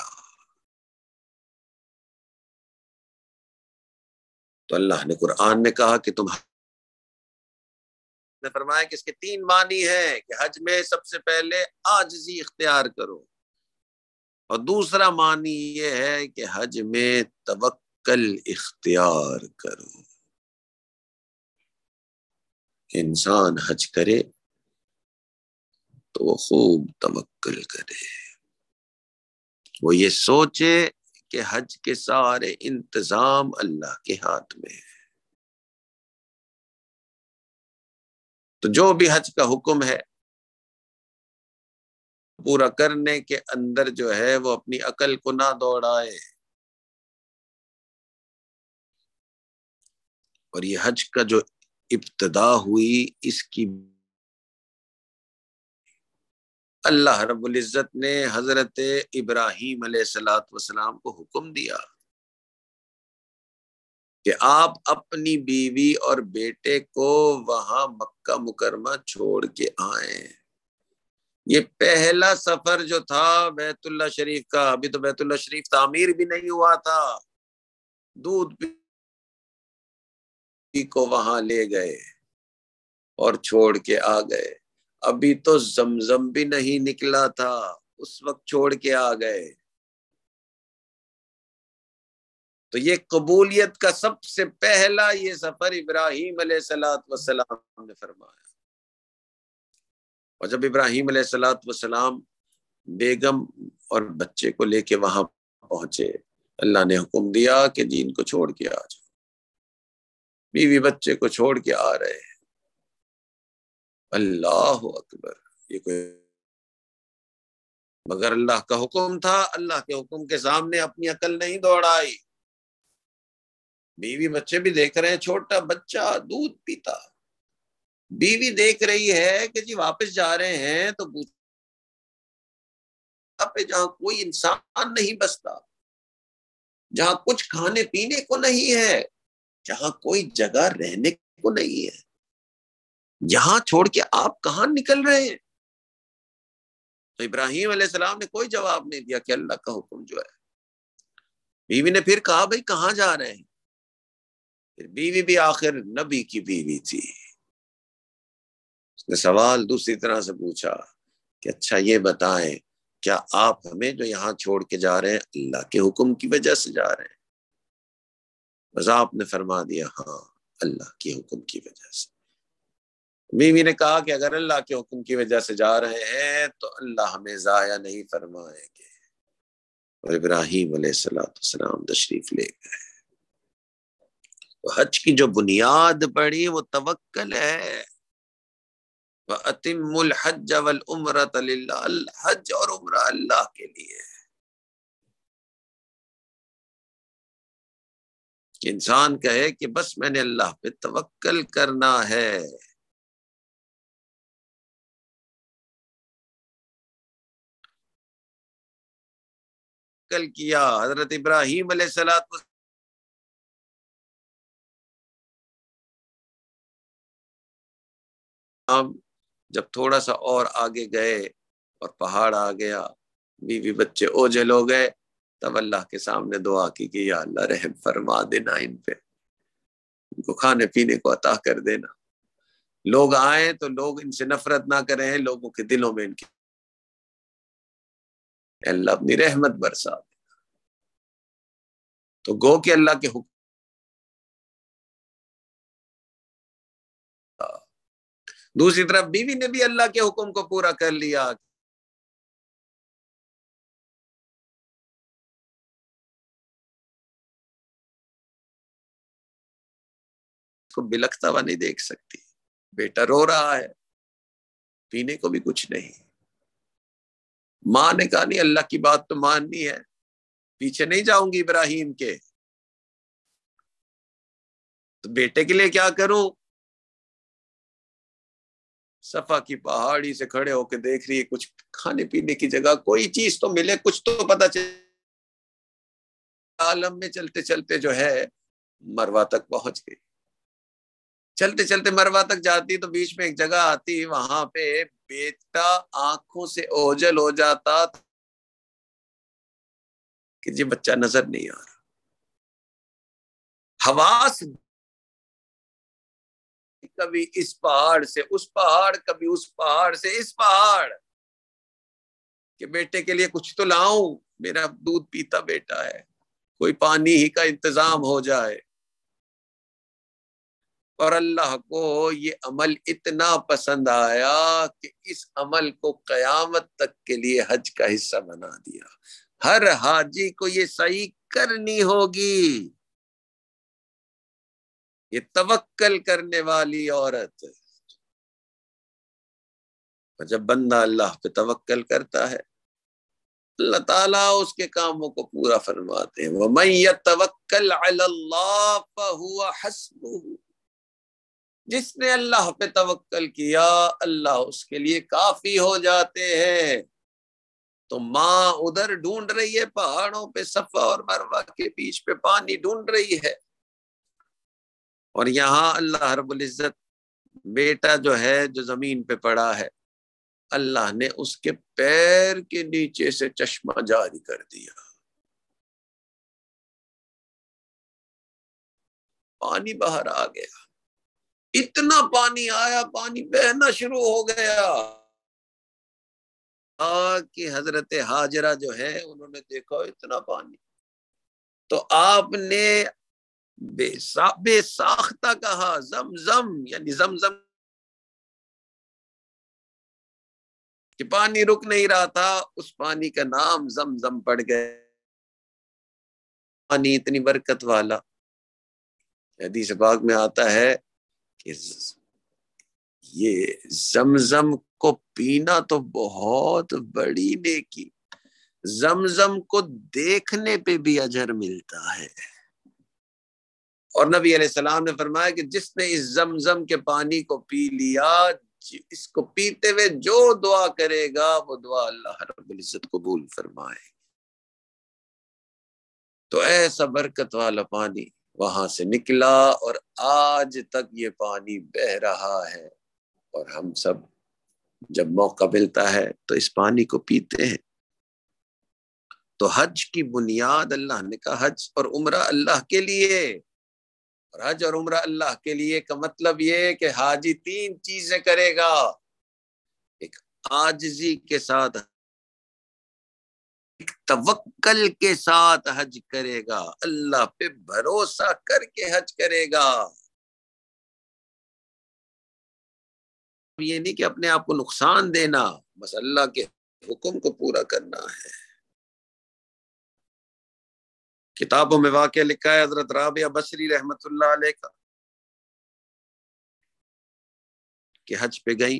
تو اللہ نے قرآن نے کہا کہ تم نے فرمایا کہ اس کے 3 معنی ہیں کہ حج میں سب سے پہلے عاجزی اختیار کرو، اور دوسرا معنی یہ ہے کہ حج میں توکل اختیار کرو، کہ انسان حج کرے تو وہ خوب توکل کرے، وہ یہ سوچے کہ حج کے سارے انتظام اللہ کے ہاتھ میں ہے۔ تو جو بھی حج کا حکم ہے پورا کرنے کے اندر جو ہے وہ اپنی عقل کو نہ دوڑائے، اور یہ حج کا جو ابتدا ہوئی اس کی اللہ رب العزت نے حضرت ابراہیم علیہ السلام کو حکم دیا کہ آپ اپنی بیوی اور بیٹے کو وہاں مکہ مکرمہ چھوڑ کے آئیں۔ یہ پہلا سفر جو تھا بیت اللہ شریف کا، ابھی تو بیت اللہ شریف تعمیر بھی نہیں ہوا تھا، دودھ پی کو وہاں لے گئے اور چھوڑ کے آ گئے، ابھی تو زمزم بھی نہیں نکلا تھا اس وقت چھوڑ کے آ گئے۔ تو یہ قبولیت کا سب سے پہلا یہ سفر ابراہیم علیہ السلام نے فرمایا، اور جب ابراہیم علیہ السلام بیگم اور بچے کو لے کے وہاں پہنچے، اللہ نے حکم دیا کہ جی ان کو چھوڑ کے آ جاؤ، بیوی بچے کو چھوڑ کے آ رہے ہیں۔ اللہ اکبر، یہ کوئی مگر اللہ کا حکم تھا، اللہ کے حکم کے سامنے اپنی عقل نہیں دوڑائی۔ بیوی بچے بھی دیکھ رہے ہیں، چھوٹا بچہ دودھ پیتا، بیوی دیکھ رہی ہے کہ جی واپس جا رہے ہیں تو پہ جہاں کوئی انسان نہیں بستا، جہاں کچھ کھانے پینے کو نہیں ہے، جہاں کوئی جگہ رہنے کو نہیں ہے، یہاں چھوڑ کے آپ کہاں نکل رہے ہیں؟ تو ابراہیم علیہ السلام نے کوئی جواب نہیں دیا کہ اللہ کا حکم جو ہے۔ بیوی نے پھر کہا بھائی کہاں جا رہے ہیں؟ پھر بیوی بھی آخر نبی کی بیوی تھی، اس نے سوال دوسری طرح سے پوچھا کہ اچھا یہ بتائیں، کیا آپ ہمیں جو یہاں چھوڑ کے جا رہے ہیں اللہ کے حکم کی وجہ سے جا رہے ہیں؟ بس آپ نے فرما دیا ہاں، اللہ کے حکم کی وجہ سے۔ بیوی نے کہا کہ اگر اللہ کے حکم کی وجہ سے جا رہے ہیں تو اللہ ہمیں ضائع نہیں فرمائیں گے۔ اور ابراہیم علیہ السلام تشریف لے گئے۔ تو حج کی جو بنیاد پڑی وہ توکل ہے۔ وَأَتِمُّ الْحَجَّ وَالْعُمْرَةَ لِلَّهِ، حج اور عمرہ اللہ کے لیے۔ کہ انسان کہے کہ بس میں نے اللہ پہ توکل کرنا ہے۔ توکل کیا حضرت ابراہیم علیہ السلام جب تھوڑا سا اور آگے گئے اور پہاڑ آ گیا، بیوی بچے اوجھل ہو گئے، تب اللہ کے سامنے دعا کی کہ یا اللہ رحم فرما دینا ان پہ، ان کو کھانے پینے کو عطا کر دینا، لوگ آئیں تو لوگ ان سے نفرت نہ کریں، لوگوں کے دلوں میں ان کی اللہ اپنی رحمت برسا دے۔ تو گو کہ اللہ کے حکم، دوسری طرف بیوی نے بھی اللہ کے حکم کو پورا کر لیا۔ کو بلکتا ہوا نہیں دیکھ سکتی، بیٹا رو رہا ہے، پینے کو بھی کچھ نہیں۔ ماں نے کہا نہیں، اللہ کی بات تو ماننی ہے، پیچھے نہیں جاؤں گی ابراہیم کے، تو بیٹے کے لیے کیا کروں؟ صفا کی پہاڑی سے کھڑے ہو کے دیکھ رہی ہے کچھ کھانے پینے کی جگہ، کوئی چیز تو ملے، کچھ تو پتہ چلے۔ عالم میں چلتے چلتے جو ہے مروا تک پہنچ گئی۔ چلتے چلتے مروا تک جاتی تو بیچ میں ایک جگہ آتی، وہاں پہ بیٹا آنکھوں سے اوجھل ہو جاتا کہ یہ بچہ نظر نہیں آ رہا۔ حواس کبھی اس پہاڑ سے اس پہاڑ، کبھی اس پہاڑ سے اس پہاڑ، کہ بیٹے کے لیے کچھ تو لاؤں، میرا دودھ پیتا بیٹا ہے، کوئی پانی ہی کا انتظام ہو جائے۔ اور اللہ کو یہ عمل اتنا پسند آیا کہ اس عمل کو قیامت تک کے لیے حج کا حصہ بنا دیا۔ ہر حاجی کو یہ صحیح کرنی ہوگی، یہ توکل کرنے والی عورت۔ جب بندہ اللہ پہ توکل کرتا ہے، اللہ تعالیٰ اس کے کاموں کو پورا فرماتے ہیں۔ وَمَن يَتَوَكَّلْ عَلَى اللَّهِ فَهُوَ حَسْبُهُ، جس نے اللہ پہ توکل کیا اللہ اس کے لیے کافی ہو جاتے ہیں۔ تو ماں ادھر ڈھونڈ رہی ہے پہاڑوں پہ، صفا اور مروہ کے بیچ پہ پانی ڈھونڈ رہی ہے، اور یہاں اللہ رب العزت بیٹا جو ہے جو زمین پہ پڑا ہے، اللہ نے اس کے پیر کے نیچے سے چشمہ جاری کر دیا، پانی باہر آ گیا۔ اتنا پانی آیا، پانی بہنا شروع ہو گیا کہ حضرت ہاجرہ جو ہے انہوں نے دیکھا اتنا پانی، تو آپ نے بے ساختہ کہا زمزم، یعنی زمزم کہ پانی رک نہیں رہا تھا، اس پانی کا نام زمزم پڑ گئے۔ پانی اتنی برکت والا، حدیث پاک میں آتا ہے کہ یہ زمزم کو پینا تو بہت بڑی نیکی، زمزم کو دیکھنے پہ بھی اجر ملتا ہے۔ اور نبی علیہ السلام نے فرمایا کہ جس نے اس زمزم کے پانی کو پی لیا، اس کو پیتے ہوئے جو دعا کرے گا وہ دعا اللہ رب العزت قبول فرمائے۔ تو ایسا برکت والا پانی وہاں سے نکلا اور آج تک یہ پانی بہ رہا ہے، اور ہم سب جب موقع ملتا ہے تو اس پانی کو پیتے ہیں۔ تو حج کی بنیاد اللہ نے کہا حج اور عمرہ اللہ کے لیے، اور حج اور عمرہ اللہ کے لیے کا مطلب یہ کہ حاجی تین چیزیں کرے گا، ایک عاجزی کے ساتھ، ایک توکل کے ساتھ حج کرے گا، اللہ پہ بھروسہ کر کے حج کرے گا۔ یہ نہیں کہ اپنے آپ کو نقصان دینا، بس اللہ کے حکم کو پورا کرنا ہے۔ کتابوں میں واقعہ لکھا ہے حضرت رابعہ بصری رحمت اللہ علیہ کا کہ حج پہ گئی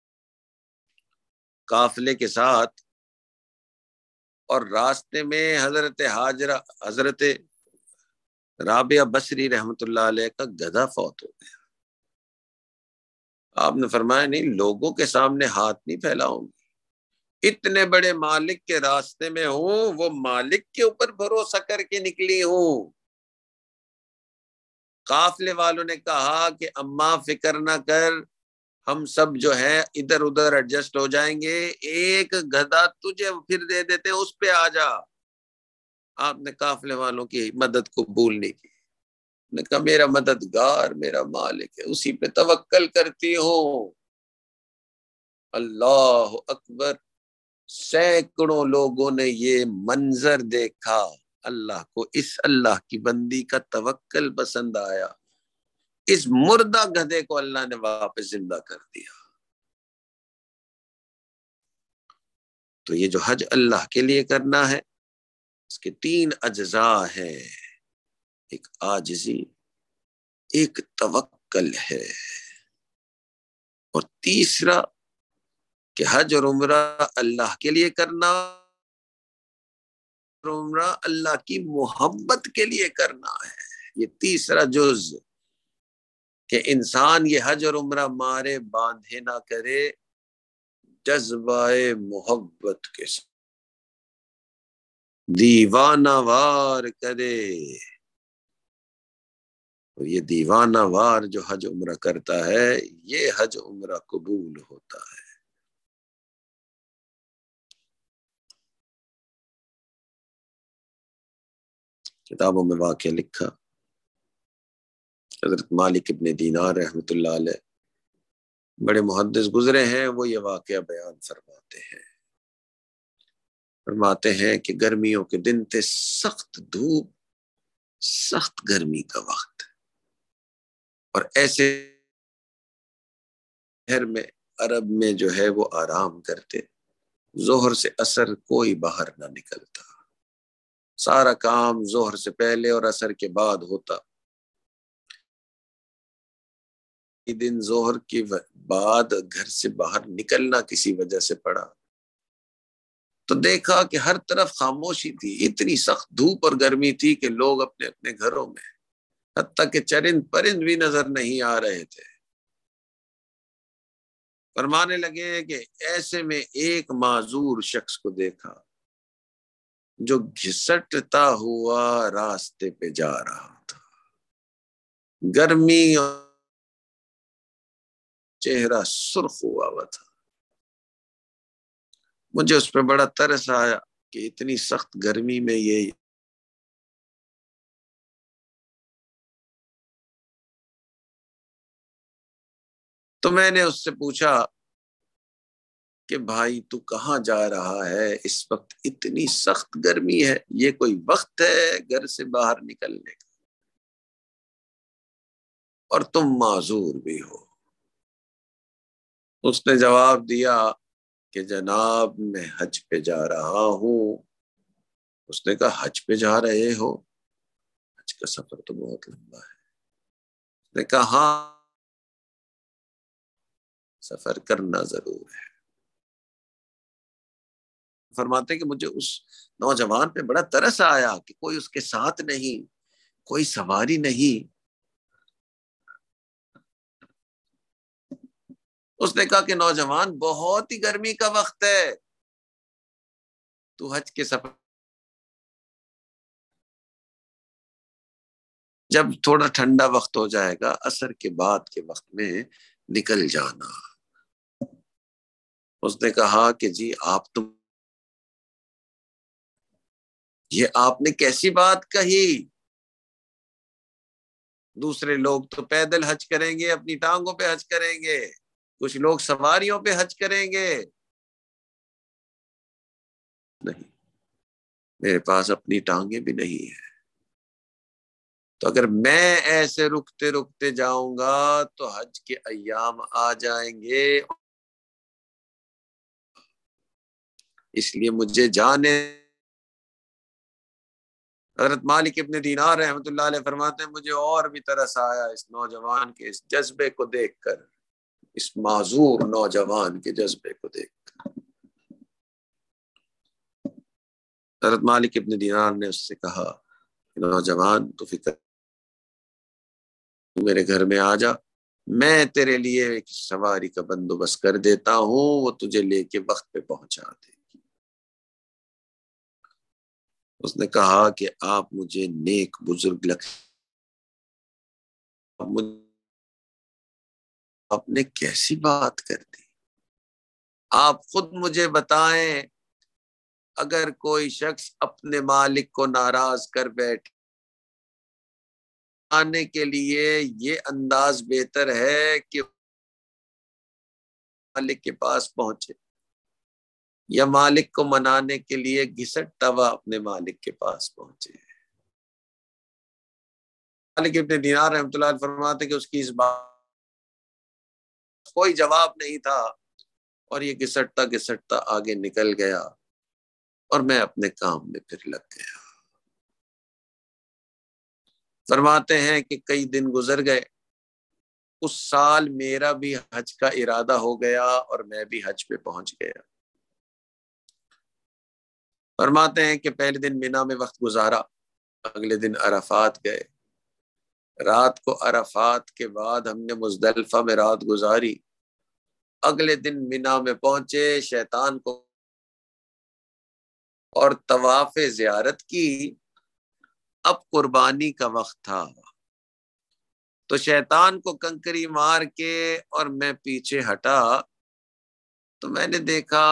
قافلے کے ساتھ، اور راستے میں حضرت رابعہ بصری رحمت اللہ علیہ کا گدھا فوت ہو گیا۔ آپ نے فرمایا نہیں، لوگوں کے سامنے ہاتھ نہیں پھیلاؤں گی، اتنے بڑے مالک کے راستے میں ہوں، وہ مالک کے اوپر بھروسہ کر کے نکلی ہوں۔ قافلے والوں نے کہا کہ اماں فکر نہ کر، ہم سب جو ہے ادھر ادھر ایڈجسٹ ہو جائیں گے، ایک گدھا تجھے پھر دے دیتے ہیں، اس پہ آ جا۔ آپ نے قافلے والوں کی مدد قبول نہیں کی، نے کہا میرا مددگار میرا مالک ہے، اسی پہ توکل کرتی ہوں۔ اللہ اکبر، سینکڑوں لوگوں نے یہ منظر دیکھا، اللہ کو اس اللہ کی بندی کا توکل پسند آیا، اس مردہ گدھے کو اللہ نے واپس زندہ کر دیا۔ تو یہ جو حج اللہ کے لیے کرنا ہے، اس کے تین اجزاء ہیں، ایک عاجزی، ایک توکل ہے، اور تیسرا کہ حج اور عمرہ اللہ کے لیے کرنا، اور عمرہ اللہ کی محبت کے لیے کرنا ہے۔ یہ تیسرا جز کہ انسان یہ حج اور عمرہ مارے باندھے نہ کرے، جذبہ محبت کے ساتھ دیوانہ وار کرے، اور یہ دیوانہ وار جو حج عمرہ کرتا ہے، یہ حج عمرہ قبول ہوتا ہے۔ کتابوں میں واقعہ لکھا، حضرت مالک ابن دینار رحمۃ اللہ علیہ بڑے محدث گزرے ہیں، وہ یہ واقعہ بیان فرماتے ہیں کہ گرمیوں کے دن تھے، سخت دھوپ، سخت گرمی کا وقت، اور ایسے شہر میں عرب میں جو ہے وہ آرام کرتے، ظہر سے عصر کوئی باہر نہ نکلتا، سارا کام ظہر سے پہلے اور عصر کے بعد ہوتا۔ دن ظہر کے بعد گھر سے باہر نکلنا کسی وجہ سے پڑا، تو دیکھا کہ ہر طرف خاموشی تھی، اتنی سخت دھوپ اور گرمی تھی کہ لوگ اپنے اپنے گھروں میں، حتیٰ کہ چرند پرند بھی نظر نہیں آ رہے تھے۔ فرمانے لگے کہ ایسے میں ایک معذور شخص کو دیکھا جو گھسٹتا ہوا راستے پہ جا رہا تھا، گرمی اور چہرہ سرخ ہوا تھا۔ مجھے اس پہ بڑا ترس آیا کہ اتنی سخت گرمی میں یہ، تو میں نے اس سے پوچھا کہ بھائی تو کہاں جا رہا ہے؟ اس وقت اتنی سخت گرمی ہے، یہ کوئی وقت ہے گھر سے باہر نکلنے کا، اور تم معذور بھی ہو۔ اس نے جواب دیا کہ جناب میں حج پہ جا رہا ہوں۔ اس نے کہا حج پہ جا رہے ہو؟ حج کا سفر تو بہت لمبا ہے۔ اس نے کہا ہاں، سفر کرنا ضرور ہے۔ فرماتے کہ مجھے اس نوجوان پہ بڑا ترس آیا کہ کوئی اس کے ساتھ نہیں، کوئی سواری نہیں۔ اس نے کہا کہ نوجوان بہت ہی گرمی کا وقت ہے، تو حج کے سفر جب تھوڑا ٹھنڈا وقت ہو جائے گا عصر کے بعد کے وقت میں نکل جانا۔ اس نے کہا کہ جی آپ تو، یہ آپ نے کیسی بات کہی؟ دوسرے لوگ تو پیدل حج کریں گے، اپنی ٹانگوں پہ حج کریں گے، کچھ لوگ سواریوں پہ حج کریں گے، نہیں، میرے پاس اپنی ٹانگیں بھی نہیں ہیں، تو اگر میں ایسے رکتے رکتے جاؤں گا تو حج کے ایام آ جائیں گے، اس لیے مجھے جانے۔ حضرت مالک ابن دینار رحمۃ اللہ علیہ فرماتے ہیں مجھے اور بھی ترس آیا اس نوجوان کے اس جذبے کو دیکھ کر، اس معذور نوجوان کے جذبے کو دیکھ کر۔ حضرت مالک ابن دینار نے اس سے کہا نوجوان تو فکر، تو میرے گھر میں آ جا، میں تیرے لیے ایک سواری کا بندوبست کر دیتا ہوں، وہ تجھے لے کے وقت پہ پہنچا دے۔ اس نے کہا کہ آپ مجھے نیک بزرگ لگتے، آپ نے کیسی بات کر دی؟ آپ خود مجھے بتائیں، اگر کوئی شخص اپنے مالک کو ناراض کر بیٹھے آنے کے لیے یہ انداز بہتر ہے کہ مالک کے پاس پہنچے، یا مالک کو منانے کے لیے گھسٹتا ہوا اپنے مالک کے پاس پہنچے؟ مالک ابن دینار رحمۃ اللہ علیہ فرماتے کہ اس کی اس بات کوئی جواب نہیں تھا، اور یہ گھسٹتا گھسٹتا آگے نکل گیا، اور میں اپنے کام میں پھر لگ گیا۔ فرماتے ہیں کہ کئی دن گزر گئے، اس سال میرا بھی حج کا ارادہ ہو گیا اور میں بھی حج پہ پہنچ گیا۔ فرماتے ہیں کہ پہلے دن مینا میں وقت گزارا، اگلے دن عرفات گئے، رات کو عرفات کے بعد ہم نے مزدلفہ میں رات گزاری، اگلے دن مینا میں پہنچے، شیطان کو اور طواف زیارت کی۔ اب قربانی کا وقت تھا، تو شیطان کو کنکری مار کے اور میں پیچھے ہٹا، تو میں نے دیکھا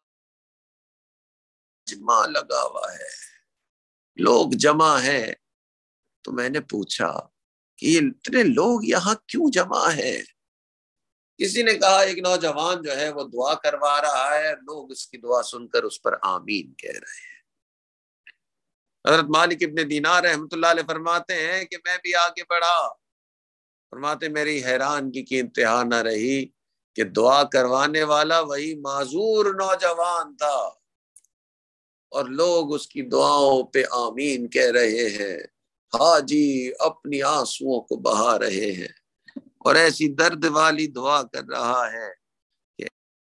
جمع لگا ہوا ہے، لوگ جمع ہیں، تو میں نے پوچھا کہ یہ اتنے لوگ یہاں کیوں جمع ہے؟ کسی نے کہا ایک نوجوان جو ہے وہ دعا کروا رہا ہے، لوگ اس کی دعا سن کر اس پر آمین کہہ رہے ہیں۔ حضرت مالک ابن دینار رحمۃ اللہ علیہ فرماتے ہیں کہ میں بھی آگے بڑھا، فرماتے میری حیرانگی کی انتہا نہ رہی کہ دعا کروانے والا وہی معذور نوجوان تھا، اور لوگ اس کی دعاؤں پہ آمین کہہ رہے ہیں، حاجی اپنی آنسوؤں کو بہا رہے ہیں، اور ایسی درد والی دعا کر رہا ہے کہ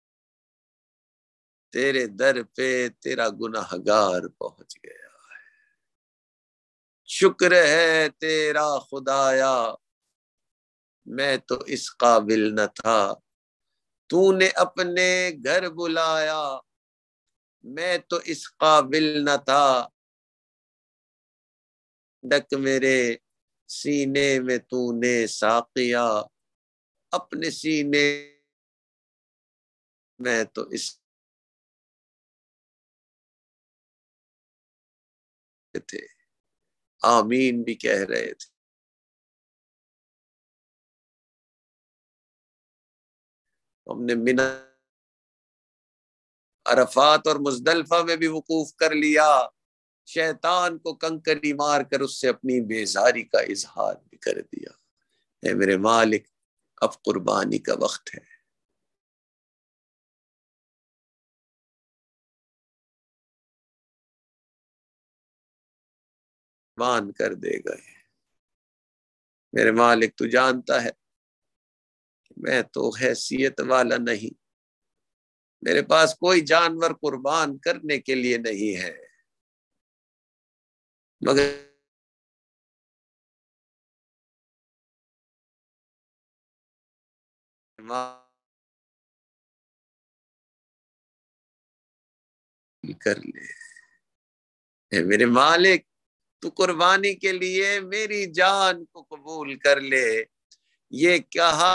تیرے در پہ تیرا گنہگار پہنچ گیا، شکر ہے تیرا خدایا، میں تو اس قابل نہ تھا، تو نے اپنے گھر بلایا، میں تو اس قابل نہ تھا، ڈک میرے سینے میں تو نے ساقیا، اپنے سینے میں تو اس تھے، آمین بھی کہہ رہے تھے۔ ہم نے منا عرفات اور مزدلفہ میں بھی وقوف کر لیا، شیطان کو کنکری مار کر اس سے اپنی بیزاری کا اظہار بھی کر دیا۔ اے میرے مالک، اب قربانی کا وقت ہے۔ مان کر دے گئے، میرے مالک تو جانتا ہے میں تو حیثیت والا نہیں، میرے پاس کوئی جانور قربان کرنے کے لیے نہیں ہے، مگر کر لے۔ اے میرے مالک، تو قربانی کے لیے میری جان کو قبول کر لے. یہ کہا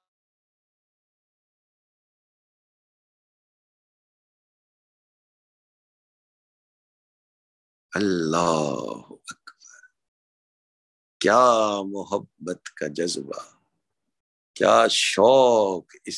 اللہ اکبر. کیا محبت کا جذبہ، کیا شوق. اس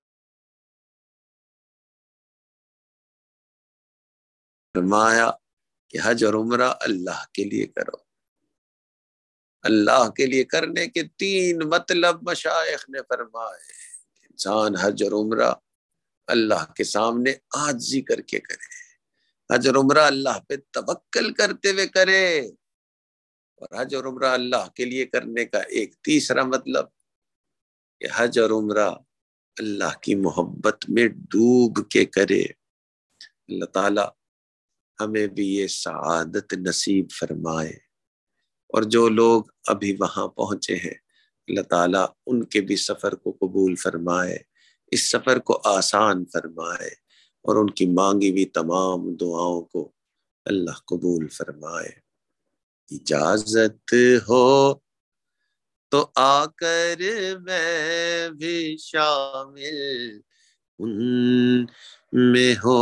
فرمایا کہ حج اور عمرہ اللہ کے لیے کرو. اللہ کے لیے کرنے کے 3 مطلب مشائخ نے فرمائے. انسان حج اور عمرہ اللہ کے سامنے عاجزی کر کے کرے. حج اور عمرہ اللہ پہ توکل کرتے ہوئے کرے. اور حج اور عمرہ اللہ کے لیے کرنے کا ایک تیسرا مطلب کہ حج اور عمرہ اللہ کی محبت میں ڈوب کے کرے. اللہ تعالی ہمیں بھی یہ سعادت نصیب فرمائے. اور جو لوگ ابھی وہاں پہنچے ہیں اللہ تعالیٰ ان کے بھی سفر کو قبول فرمائے، اس سفر کو آسان فرمائے، اور ان کی مانگی ہوئی تمام دعاؤں کو اللہ قبول فرمائے. اجازت ہو تو آ کر میں بھی شامل ان میں ہو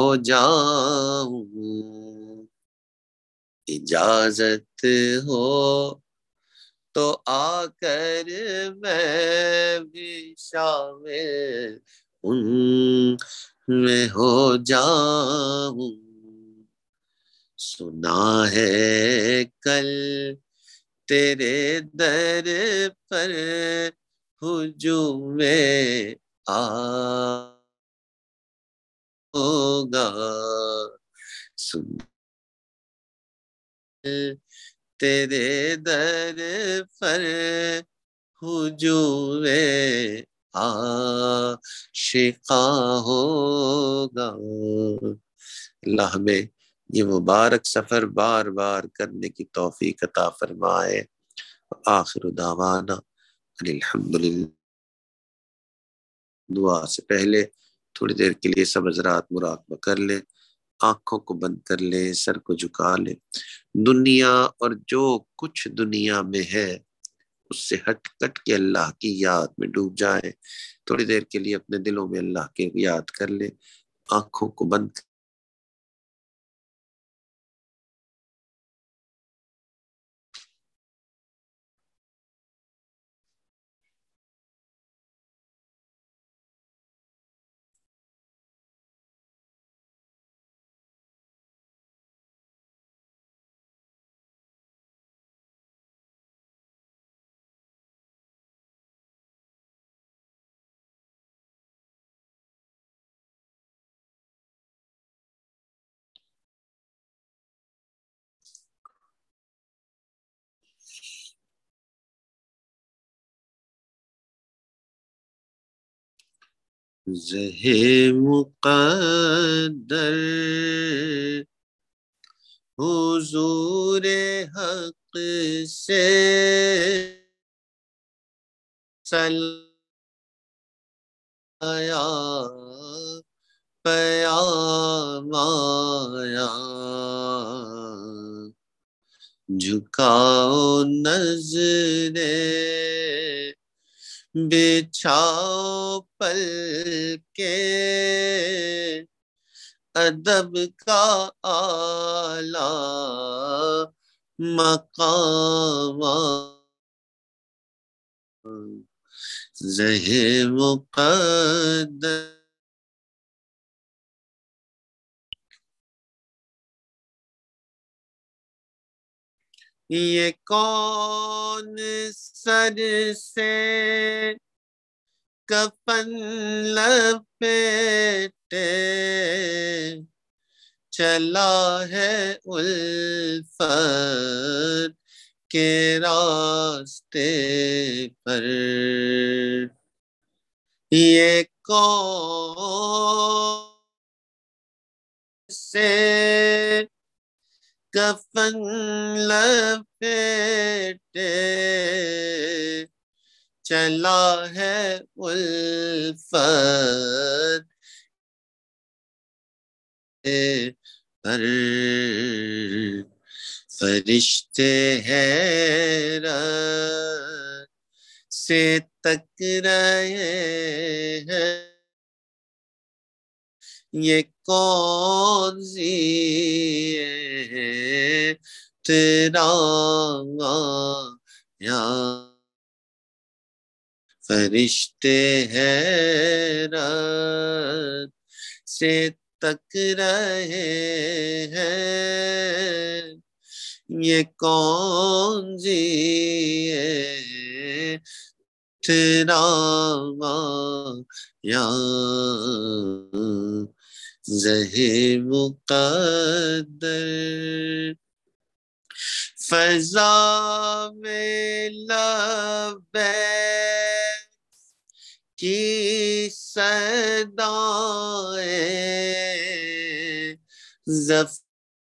جاؤں. اجازت ہو تو آ کر میں بھی شامل ان میں ہو جاؤں. سنا ہے کل تیرے در پر ہجوم ہوگا. سنا تیرے در پر ہجوم عاشقاں ہوگا. اللہ ہمیں یہ مبارک سفر بار بار کرنے کی توفیق عطا فرمائے. آخر دعوانا الحمدللہ. دعا سے پہلے تھوڑی دیر کے لیے سب حضرات مراقبہ کر لیں، آنکھوں کو بند کر لیں، سر کو جھکا لیں. دنیا اور جو کچھ دنیا میں ہے اس سے ہٹ کٹ کے اللہ کی یاد میں ڈوب جائیں. تھوڑی دیر کے لیے اپنے دلوں میں اللہ کی یاد کر لیں، آنکھوں کو بند. زہ مقدر حضور حق سے سلایا پیام آیا. جھکاؤ نظریں بچھاؤ پل کے ادب کا اعلیٰ مقام زہ مقدر. یہ کون سر سے کفن لپیٹے چلا ہے الفت کے راستے پر. یہ کون سے کفن لپیٹے چلا ہے الفت پر. فرشتے حیرت سے تک رہے ہیں، یہ کون سی تیرا یا فرشتے حیرت سے تک رہے ہیں، یہ کون سی تیرا یا زہر مقدر، فضا میں لبیک کی صدائیں، زفر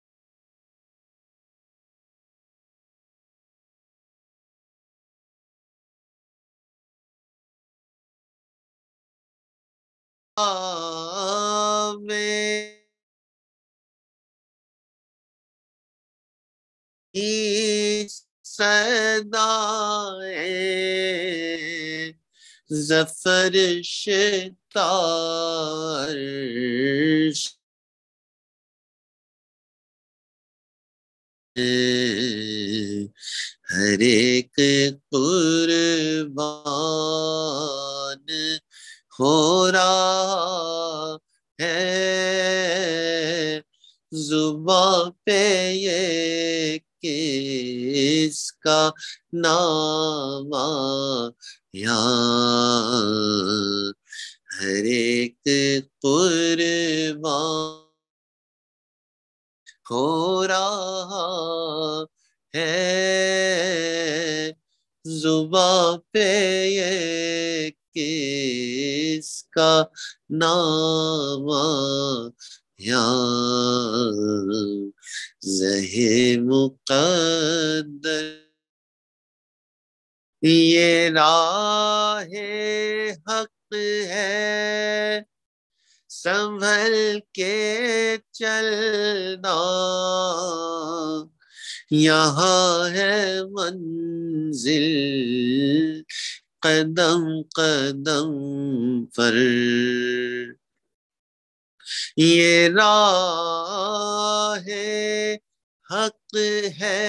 میں صدائیں، زفر شتار ہر ایک قربان ہو رہا ہے، زباں پہ یہ کس کا نام یا ہر ایک قربان ہو رہا ہے، زباں پہ یہ کس کا نام یا زہر مقدر، یہ راہ حق ہے سنبھل کے چلنا، یہاں ہے منزل قدم قدم پر، یہ راہ حق ہے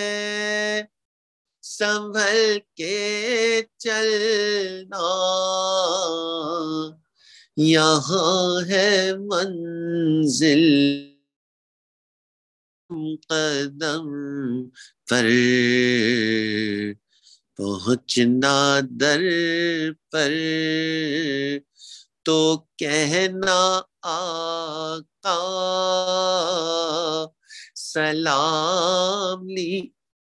سنبھل کے چلنا، یہاں ہے منزل قدم پر، پہنچنا در پر تو کہنا آقا سلام لی،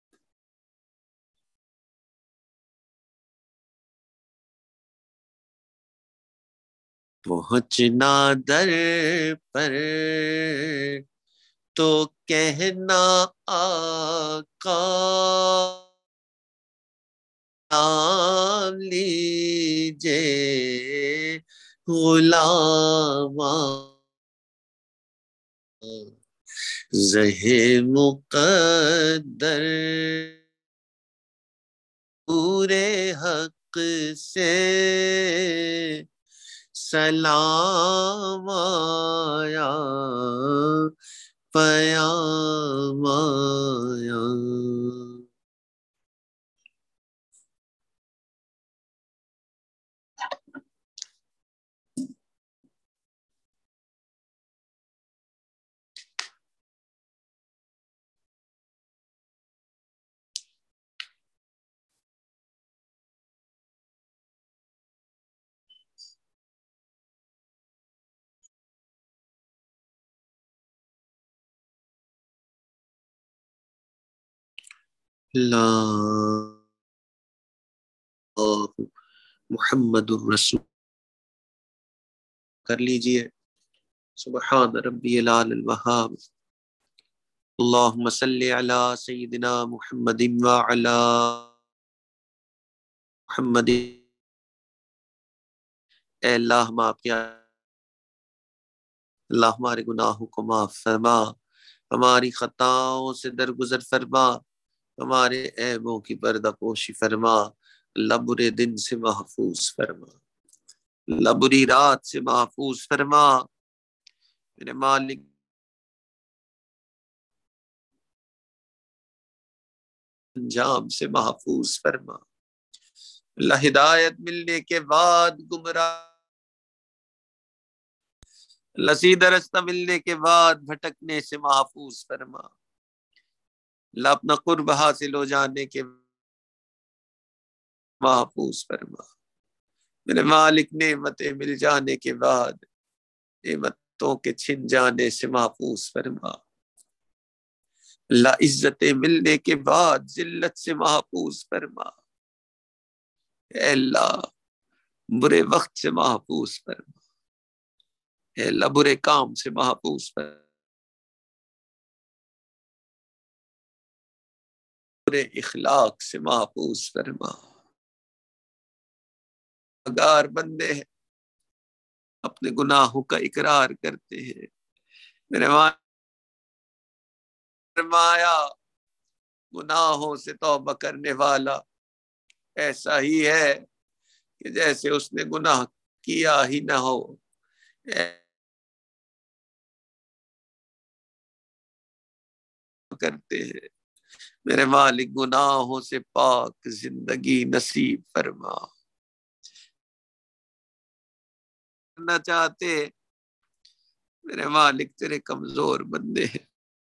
پہنچنا در پر تو کہنا آقا نام لیجے غلام، زہر مقدر پورے حق سے سلام آیا، پیام آیا، لا محمد الرسول کر لیجئے، سبحان ربی العلی الوہاب، اللہم صلی علی سیدنا محمد وعلی محمد۔ اے اللہ ہم آپ کے اللہ ہمارے گناہوں کو معاف فرما، ہماری خطاؤں سے درگزر فرما، ہمارے عیبوں کی پردہ پوشی فرما، اللہ برے دن سے محفوظ فرما، اللہ بری رات سے محفوظ فرما، میرے مالک انجام سے محفوظ فرما، اللہ ہدایت ملنے کے بعد گمراہ، اللہ سیدھا رستہ ملنے کے بعد بھٹکنے سے محفوظ فرما، اللہ اپنا قرب حاصل ہو جانے کے محفوظ فرما، میرے مالک نعمتیں مل جانے کے بعد نعمتوں کے چھن جانے سے محفوظ فرما، اللہ عزتیں ملنے کے بعد ذلت سے محفوظ فرما، اے اللہ برے وقت سے محفوظ فرما، اے اللہ برے کام سے محفوظ فرما، برے اخلاق سے محفوظ فرما، اگر بندے ہیں اپنے گناہوں کا اقرار کرتے ہیں، میرے مالک فرمایا گناہوں سے توبہ کرنے والا ایسا ہی ہے کہ جیسے اس نے گناہ کیا ہی نہ ہو، کرتے ہیں میرے مالک گناہوں سے پاک زندگی نصیب فرما، کرنا چاہتے میرے مالک تیرے کمزور بندے ہیں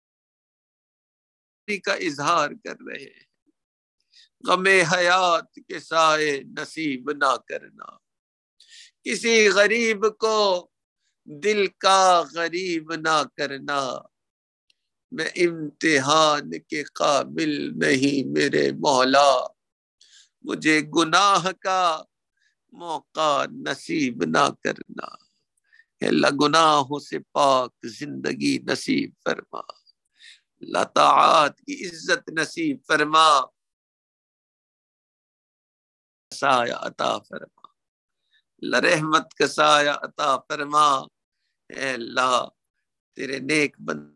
کا اظہار کر رہے ہیں، غم حیات کے سائے نصیب نہ کرنا، کسی غریب کو دل کا غریب نہ کرنا، میں امتحان کے قابل نہیں میرے مولا، مجھے گناہ کا موقع نصیب نہ کرنا، اللہ گناہوں سے پاک زندگی نصیب فرما، اللہ طاعات کی عزت نصیب فرما، سایہ عطا فرما، اللہ رحمت کا سایہ عطا فرما، اے اللہ تیرے نیک بندے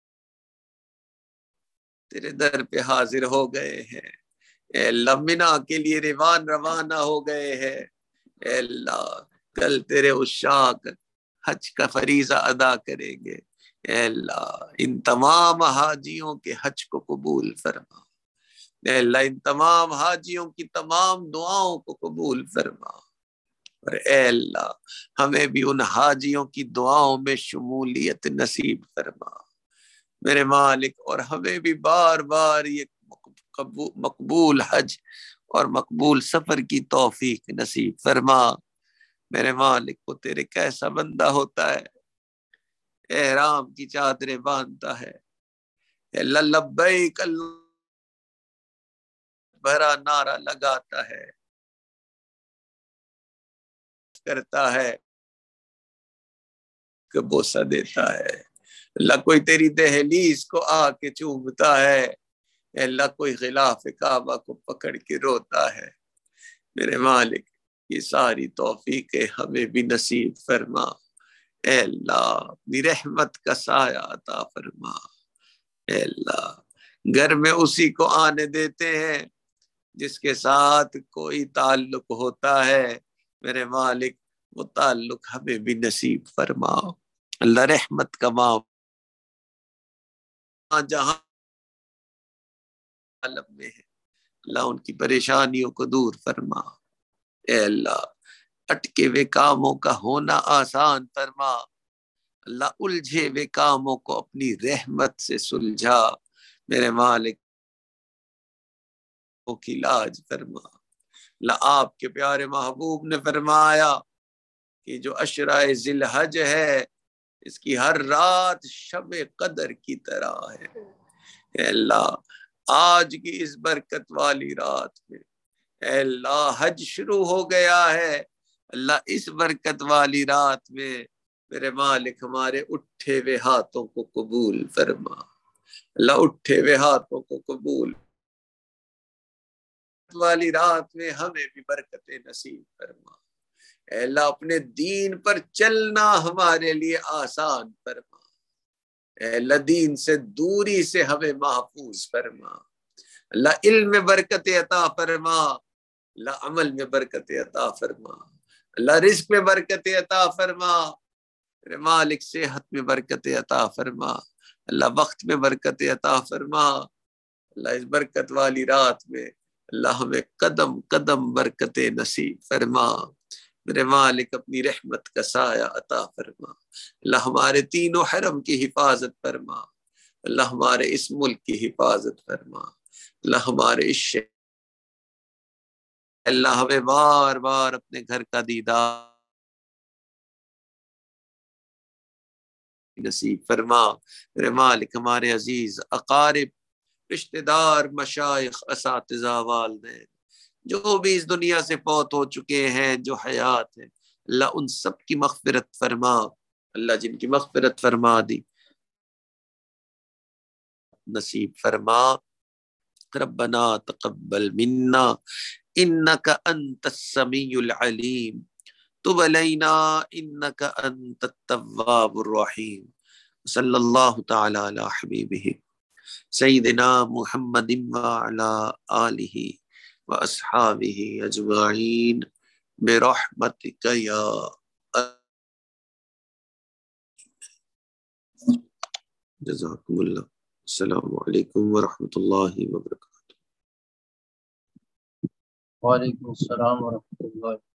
تیرے در پہ حاضر ہو گئے ہیں، اے اللہ منا کے لیے روانہ ہو گئے ہیں، اے اللہ کل تیرے عشاق حج کا فریضہ ادا کریں گے، اے اللہ ان تمام حاجیوں کے حج کو قبول فرما، اے اللہ ان تمام حاجیوں کی تمام دعاؤں کو قبول فرما، اور اے اللہ ہمیں بھی ان حاجیوں کی دعاؤں میں شمولیت نصیب فرما میرے مالک، اور ہمیں بھی بار بار یہ مقبول حج اور مقبول سفر کی توفیق نصیب فرما میرے مالک، کو تیرے کیسا بندہ ہوتا ہے احرام کی چادریں باندھتا ہے، اللہ لبیک اللہ بھرا نعرہ لگاتا ہے، کرتا ہے کہ بوسہ دیتا ہے، اللہ کوئی تیری دہلیز کو آ کے چومتا ہے، اللہ کوئی غلاف کعبہ کو پکڑ کے روتا ہے، میرے مالک یہ ساری توفیقیں ہمیں بھی نصیب فرما، اے اللہ اپنی رحمت کا سایہ عطا فرما، اے اللہ گھر میں اسی کو آنے دیتے ہیں جس کے ساتھ کوئی تعلق ہوتا ہے، میرے مالک وہ تعلق ہمیں بھی نصیب فرما، اللہ رحمت کا ماں جہاں عالم میں ہے اللہ ان کی پریشانیوں کو دور فرما، اے اللہ اٹکے ہوئے کاموں کا ہونا آسان فرما، اللہ الجھے ہوئے کاموں کو اپنی رحمت سے سلجھا، میرے مالک کی لاج فرما، اللہ آپ کے پیارے محبوب نے فرمایا کہ جو عشرۂ ذی الحج ہے اس کی ہر رات شب قدر کی طرح ہے، اے اللہ آج کی اس برکت والی رات میں اے اللہ حج شروع ہو گیا ہے، اللہ اس برکت والی رات میں میرے مالک ہمارے اٹھے ہوئے ہاتھوں کو قبول فرما، اللہ اٹھے ہوئے ہاتھوں کو قبول والی رات میں ہمیں بھی برکتیں نصیب فرما، اے اللہ اپنے دین پر چلنا ہمارے لیے آسان فرما، اے اللہ دین سے دوری سے ہمیں محفوظ فرما، اللہ علم میں برکت عطا فرما، اللہ عمل میں برکت عطا فرما، اللہ رزق میں برکت عطا فرما، میرے مالک صحت میں برکت عطا فرما، اللہ وقت میں برکت عطا فرما، اللہ اس برکت والی رات میں اللہ ہمیں قدم قدم برکت نصیب فرما، میرے مالک اپنی رحمت کا سایہ عطا فرما، اللہ ہمارے تینوں حرم کی حفاظت فرما، اللہ ہمارے اس ملک کی حفاظت فرما، اللہ ہمارے اس شہر، اللہ ہمیں بار بار اپنے گھر کا دیدار نصیب فرما، میرے مالک ہمارے عزیز اقارب، رشتہ دار، مشائخ، اساتذہ، والدین جو بھی اس دنیا سے فوت ہو چکے ہیں، جو حیات ہیں، اللہ ان سب کی مغفرت فرما، اللہ جن کی مغفرت فرما دی نصیب فرما، ربنا تقبل منا انك انت السميع العليم تب علينا انك انت التواب الرحيم صلی اللہ تعالی علی حبیبہ سیدنا محمد وعلى آلہ واصحابہ اجمعین برحمتک یا جزاکم اللہ۔ السلام علیکم ورحمۃ اللہ وبرکاتہ۔ وعلیکم السلام ورحمۃ اللہ۔